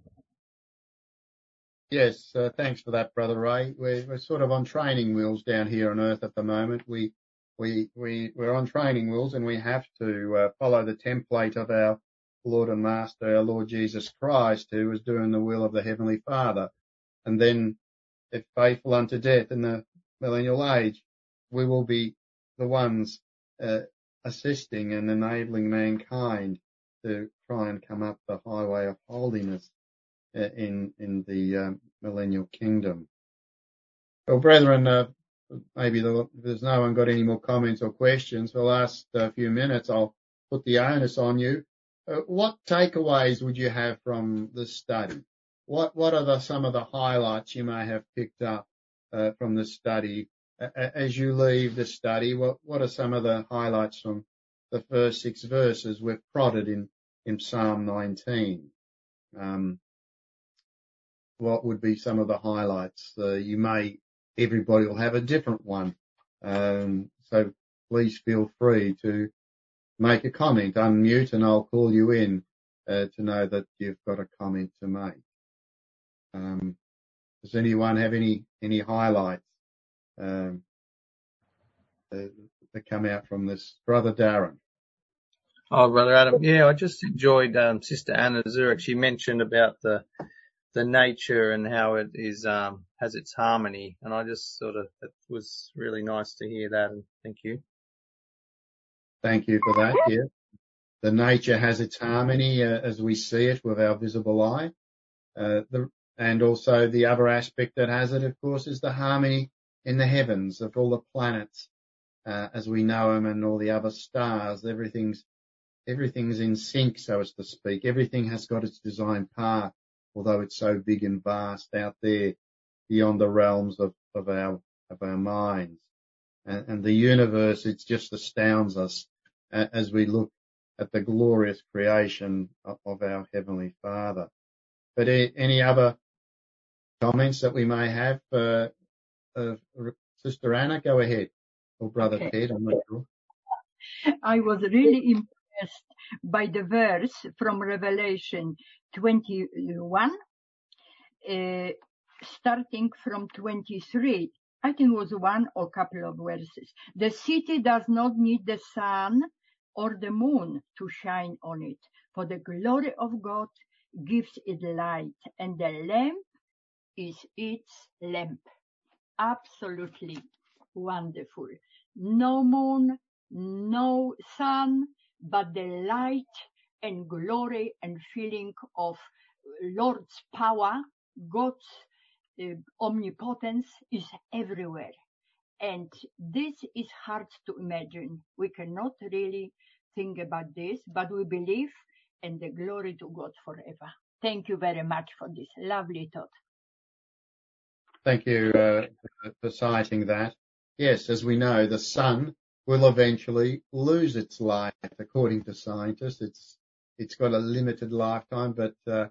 Yes, uh, thanks for that, Brother Ray. We're, we're sort of on training wheels down here on earth at the moment. We, we, we, we're on training wheels, and we have to uh, follow the template of our Lord and Master, our Lord Jesus Christ, who was doing the will of the Heavenly Father. And then, if faithful unto death, in the millennial age, we will be the ones uh, assisting and enabling mankind to try and come up the highway of holiness uh, in in the um, millennial kingdom. Well, brethren, uh, maybe the, there's no one got any more comments or questions. For the last uh, few minutes, I'll put the onus on you. Uh, what takeaways would you have from this study? What what are the, some of the highlights you may have picked up uh, from the study? Uh, as you leave the study, what what are some of the highlights from the first six verses we've prodded in, in Psalm nineteen? Um, what would be some of the highlights? Uh, you may, everybody will have a different one. Um, so please feel free to make a comment, unmute, and I'll call you in uh, to know that you've got a comment to make. Um, does anyone have any any highlights um, uh, that come out from this? Brother Darren. Oh, Brother Adam, yeah, I just enjoyed um, Sister Anna Zurich. She mentioned about the the nature and how it is um, has its harmony, and I just sort of, it was really nice to hear that, and thank you. Thank you for that. Yeah, the nature has its harmony uh, as we see it with our visible eye. Uh, the, and also the other aspect that has it, of course, is the harmony in the heavens of all the planets, uh, as we know them, and all the other stars. Everything's, everything's in sync, so as to speak. Everything has got its design path, although it's so big and vast out there beyond the realms of, of our, of our minds. And, and the universe, it just astounds us uh, as we look at the glorious creation of, of our Heavenly Father. But any other comments that we may have? Uh, uh, Sister Anna, go ahead. Or Brother Okay. Ted, I'm not sure. I was really impressed by the verse from Revelation twenty-one, uh, starting from twenty-three. I think it was one or couple of verses. The city does not need the sun or the moon to shine on it, for the glory of God gives it light, and the lamp is its lamp. Absolutely wonderful. No moon, no sun, but the light and glory and feeling of Lord's power, God's uh, omnipotence is everywhere. And this is hard to imagine. We cannot really think about this, but we believe, and the glory to God forever. Thank you very much for this lovely thought. Thank you uh, for citing that. Yes, as we know, the sun will eventually lose its light. According to scientists, it's it's got a limited lifetime. But uh,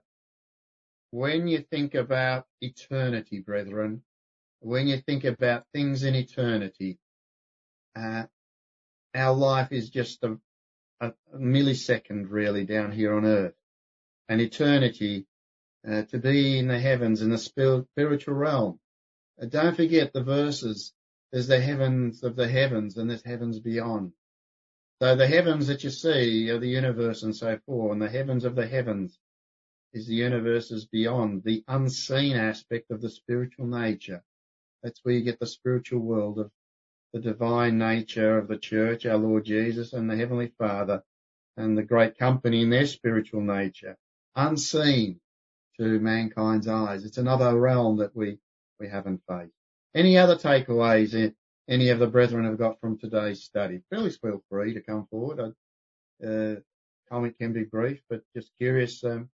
when you think about eternity, brethren, when you think about things in eternity, uh, our life is just a, a millisecond really down here on earth. And eternity, uh, to be in the heavens, in the spiritual realm. Uh, don't forget the verses. There's the heavens of the heavens and there's heavens beyond. So the heavens that you see are the universe and so forth, and the heavens of the heavens is the universes beyond, the unseen aspect of the spiritual nature. That's where you get the spiritual world of the divine nature of the church, our Lord Jesus and the Heavenly Father, and the great company in their spiritual nature, unseen to mankind's eyes. It's another realm that we, we haven't faced. Any other takeaways any of the brethren have got from today's study? Please feel free to come forward. Uh, comment can be brief, but just curious um,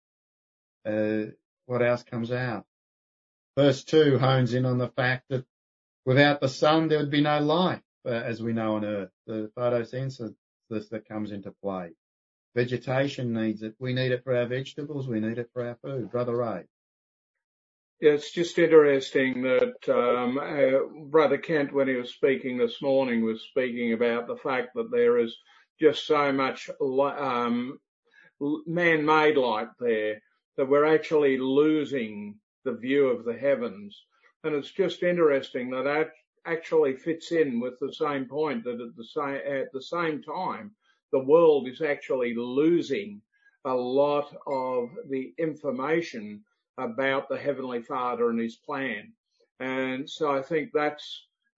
uh, what else comes out. Verse two hones in on the fact that without the sun there would be no life, uh, as we know on earth. The photosynthesis that comes into play. Vegetation needs it. We need it for our vegetables. We need it for our food. Brother Ray. Yeah, it's just interesting that um, uh, Brother Kent, when he was speaking this morning, was speaking about the fact that there is just so much um, man-made light there that we're actually losing the view of the heavens. And it's just interesting that that actually fits in with the same point, that at the same, at the same time, the world is actually losing a lot of the information about the Heavenly Father and His plan. And so I think that's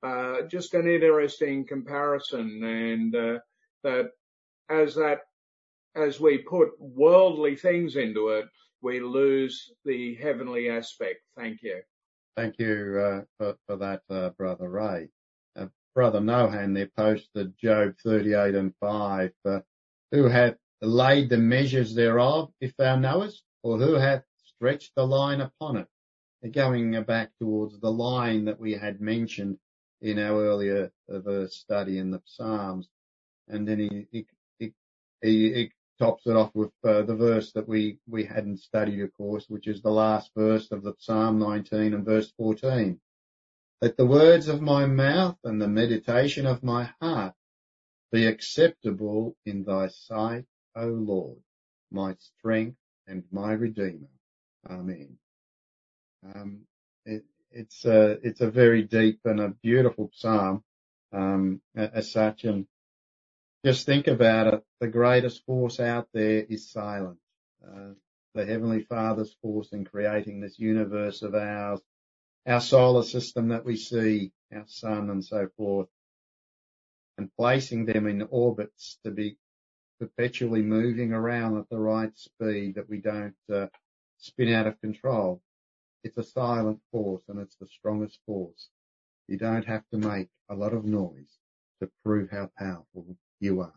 uh, just an interesting comparison, and uh, that as that as we put worldly things into it, we lose the heavenly aspect. Thank you. Thank you uh, for, for that, uh, Brother Ray. Uh, Brother Nohan there posted Job thirty-eight and five. Uh, who hath laid the measures thereof, if thou knowest, or who hath stretched the line upon it? And going back towards the line that we had mentioned in our earlier uh, verse study in the Psalms. And then he, he, he, he, he tops it off with uh, the verse that we, we hadn't studied, of course, which is the last verse of the Psalm nineteen and verse fourteen. Let the words of my mouth and the meditation of my heart be acceptable in thy sight, O Lord, my strength and my Redeemer. Amen. Um, it, it's a, it's a very deep and a beautiful psalm, um, as such. And just think about it. The greatest force out there is silent. Uh, the Heavenly Father's force in creating this universe of ours, our solar system that we see, our sun and so forth, and placing them in orbits to be perpetually moving around at the right speed that we don't uh, spin out of control. It's a silent force, and it's the strongest force. You don't have to make a lot of noise to prove how powerful you are.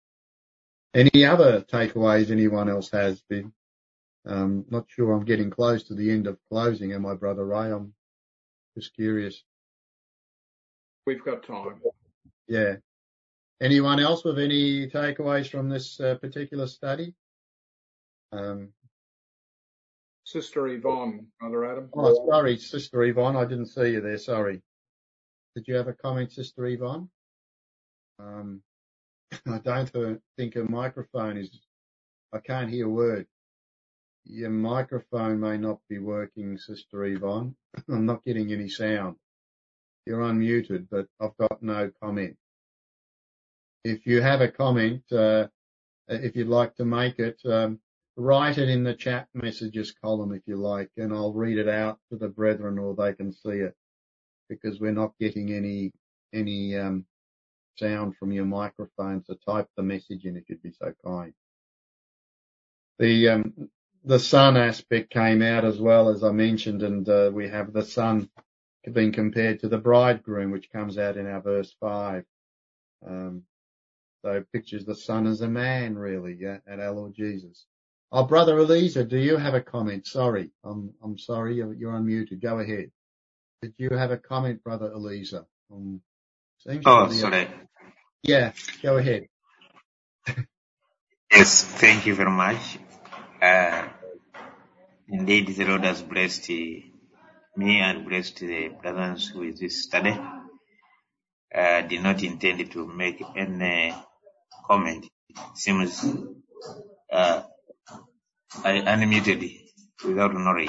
Any other takeaways anyone else has been? Um, not sure I'm getting close to the end of closing, am I, Brother Ray? I'm just curious. We've got time. Yeah. Anyone else with any takeaways from this uh, particular study? Um, Sister Yvonne, Brother Adam. oh, sorry, Sister Yvonne. I didn't see you there. Sorry. Did you have a comment, Sister Yvonne? Um, I don't think her microphone is, I can't hear a word. Your microphone may not be working, Sister Yvonne. I'm not getting any sound. You're unmuted, but I've got no comment. If you have a comment, uh, if you'd like to make it, um, write it in the chat messages column if you like, and I'll read it out to the brethren or they can see it, because we're not getting any, any, um, sound from your microphone. So type the message in if you'd be so kind. The, um, the sun aspect came out as well, as I mentioned, and uh, we have the sun being compared to the bridegroom, which comes out in our verse five. Um, so it pictures the son as a man, really, yeah, and our Lord Jesus. Oh, Brother Eliezer, do you have a comment? Sorry, I'm I'm sorry, you're, you're unmuted. Go ahead. Did you have a comment, Brother Eliezer? Um, seems Oh, to be sorry. a... Yeah, go ahead. Yes, thank you very much. Uh, indeed, the Lord has blessed me and blessed the brothers with this study. I uh, did not intend to make any comment. Seems uh, I unmuted without knowledge.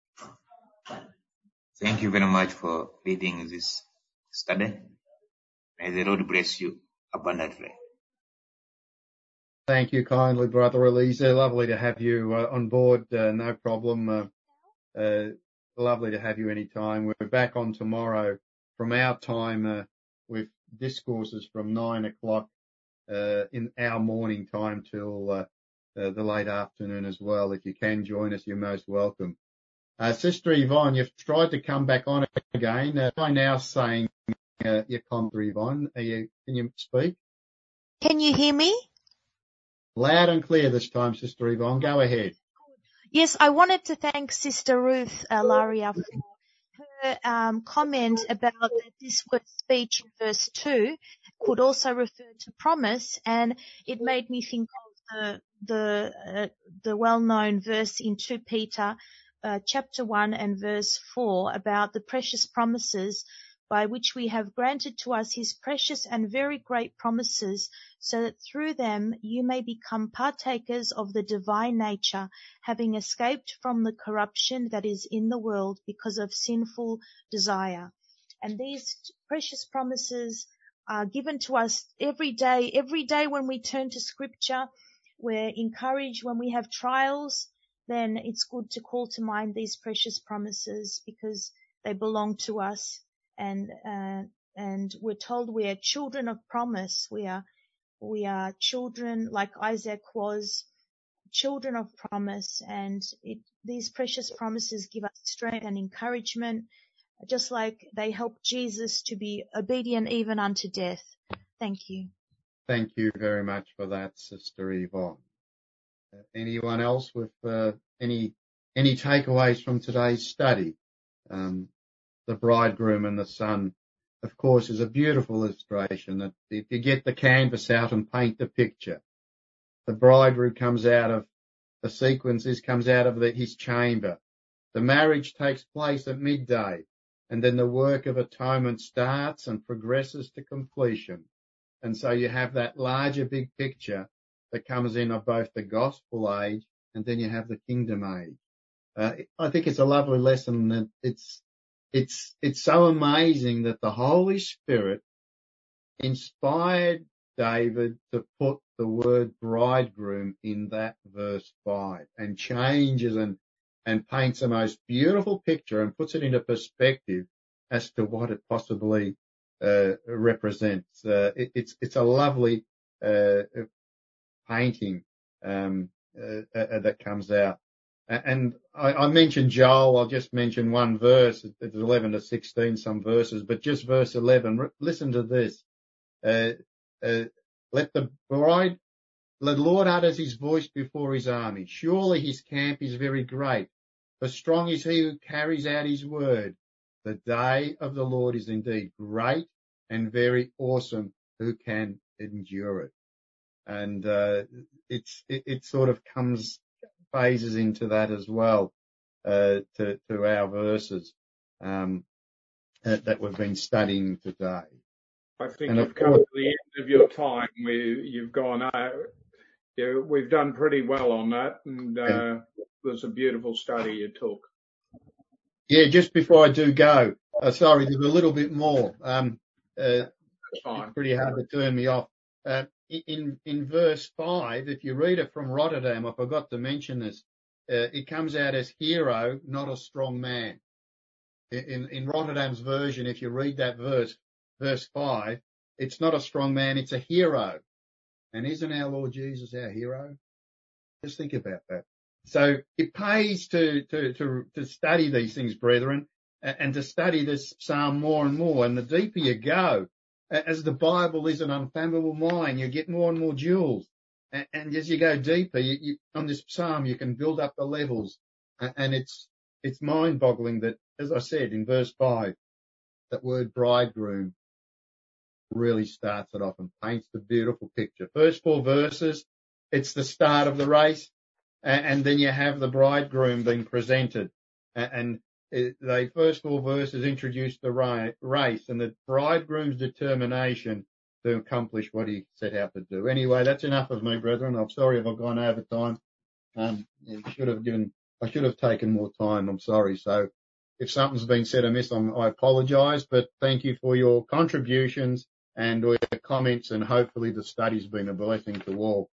Thank you very much for leading this study. May the Lord bless you abundantly. Thank you kindly, Brother Eliezer. Lovely to have you uh, on board. Uh, no problem. Uh, uh, lovely to have you anytime. We're back on tomorrow from our time uh, with discourses from nine o'clock uh, in our morning time till uh, uh, the late afternoon as well. If you can join us, you're most welcome. Uh, Sister Yvonne, you've tried to come back on again. Uh, by now saying uh, your comment, Yvonne. Are you, can you speak? Can you hear me? Loud and clear this time, Sister Yvonne. Go ahead. Yes, I wanted to thank Sister Ruth uh, Laria for her um, comment about that this word speech in verse two could also refer to promise, and it made me think of the the uh, the well-known verse in Second Peter uh, chapter one and verse four about the precious promises by which we have granted to us his precious and very great promises, so that through them you may become partakers of the divine nature, having escaped from the corruption that is in the world because of sinful desire. And these precious promises are given to us every day. Every day when we turn to Scripture, we're encouraged. When we have trials, then it's good to call to mind these precious promises, because they belong to us. And uh, and we're told we are children of promise. We are, we are children like Isaac was, children of promise, and it, these precious promises give us strength and encouragement, just like they help Jesus to be obedient even unto death. Thank you. Thank you very much for that, Sister Yvonne. Uh, anyone else with uh, any any takeaways from today's study? Um, the bridegroom and the son, of course, is a beautiful illustration that if you get the canvas out and paint the picture, the bridegroom comes out of the sequences, comes out of the, his chamber. The marriage takes place at midday, and then the work of atonement starts and progresses to completion. And so you have that larger big picture that comes in of both the gospel age and then you have the kingdom age. Uh, I think it's a lovely lesson that it's, it's, it's so amazing that the Holy Spirit inspired David to put the word bridegroom in that verse five and changes and, and paints the most beautiful picture and puts it into perspective as to what it possibly uh, represents. Uh, it, it's, it's a lovely, uh, painting, um, uh, uh, that comes out. And I, I mentioned Joel. I'll just mention one verse. It's eleven to sixteen, some verses, but just verse eleven. Listen to this. Uh, uh, let the bride, let the Lord utters his voice before his army. Surely his camp is very great. For strong is he who carries out his word. The day of the Lord is indeed great and very awesome. Who can endure it? And, uh, it's, it, it sort of comes, phases into that as well, uh, to, to our verses, um, that, that we've been studying today. I think and you've come course, to the end of your time. We, you've gone out. Yeah, we've done pretty well on that, and uh, it was a beautiful study you took. Yeah, just before I do go, uh, sorry, there's a little bit more. Um, uh, That's fine. It's pretty hard to turn me off. Uh, in in verse five, if you read it from Rotterdam, I forgot to mention this. Uh, it comes out as hero, not a strong man. In in Rotterdam's version, if you read that verse, verse five, it's not a strong man, it's a hero. And isn't our Lord Jesus our hero? Just think about that. So it pays to, to, to, to study these things, brethren, and to study this psalm more and more. And the deeper you go, as the Bible is an unfathomable mine, you get more and more jewels. And, and as you go deeper, you, you, on this psalm, you can build up the levels. And it's, it's mind boggling that, as I said in verse five, that word bridegroom really starts it off and paints the beautiful picture. First four verses, it's the start of the race, and, and then you have the bridegroom being presented. And, and it, the first four verses introduce the race and the bridegroom's determination to accomplish what he set out to do. Anyway, that's enough of me, brethren. I'm sorry if I've gone over time. Um, I should have given, I should have taken more time. I'm sorry. So if something's been said amiss, I'm, I apologize, but thank you for your contributions and your comments, and hopefully the study's been a blessing to all.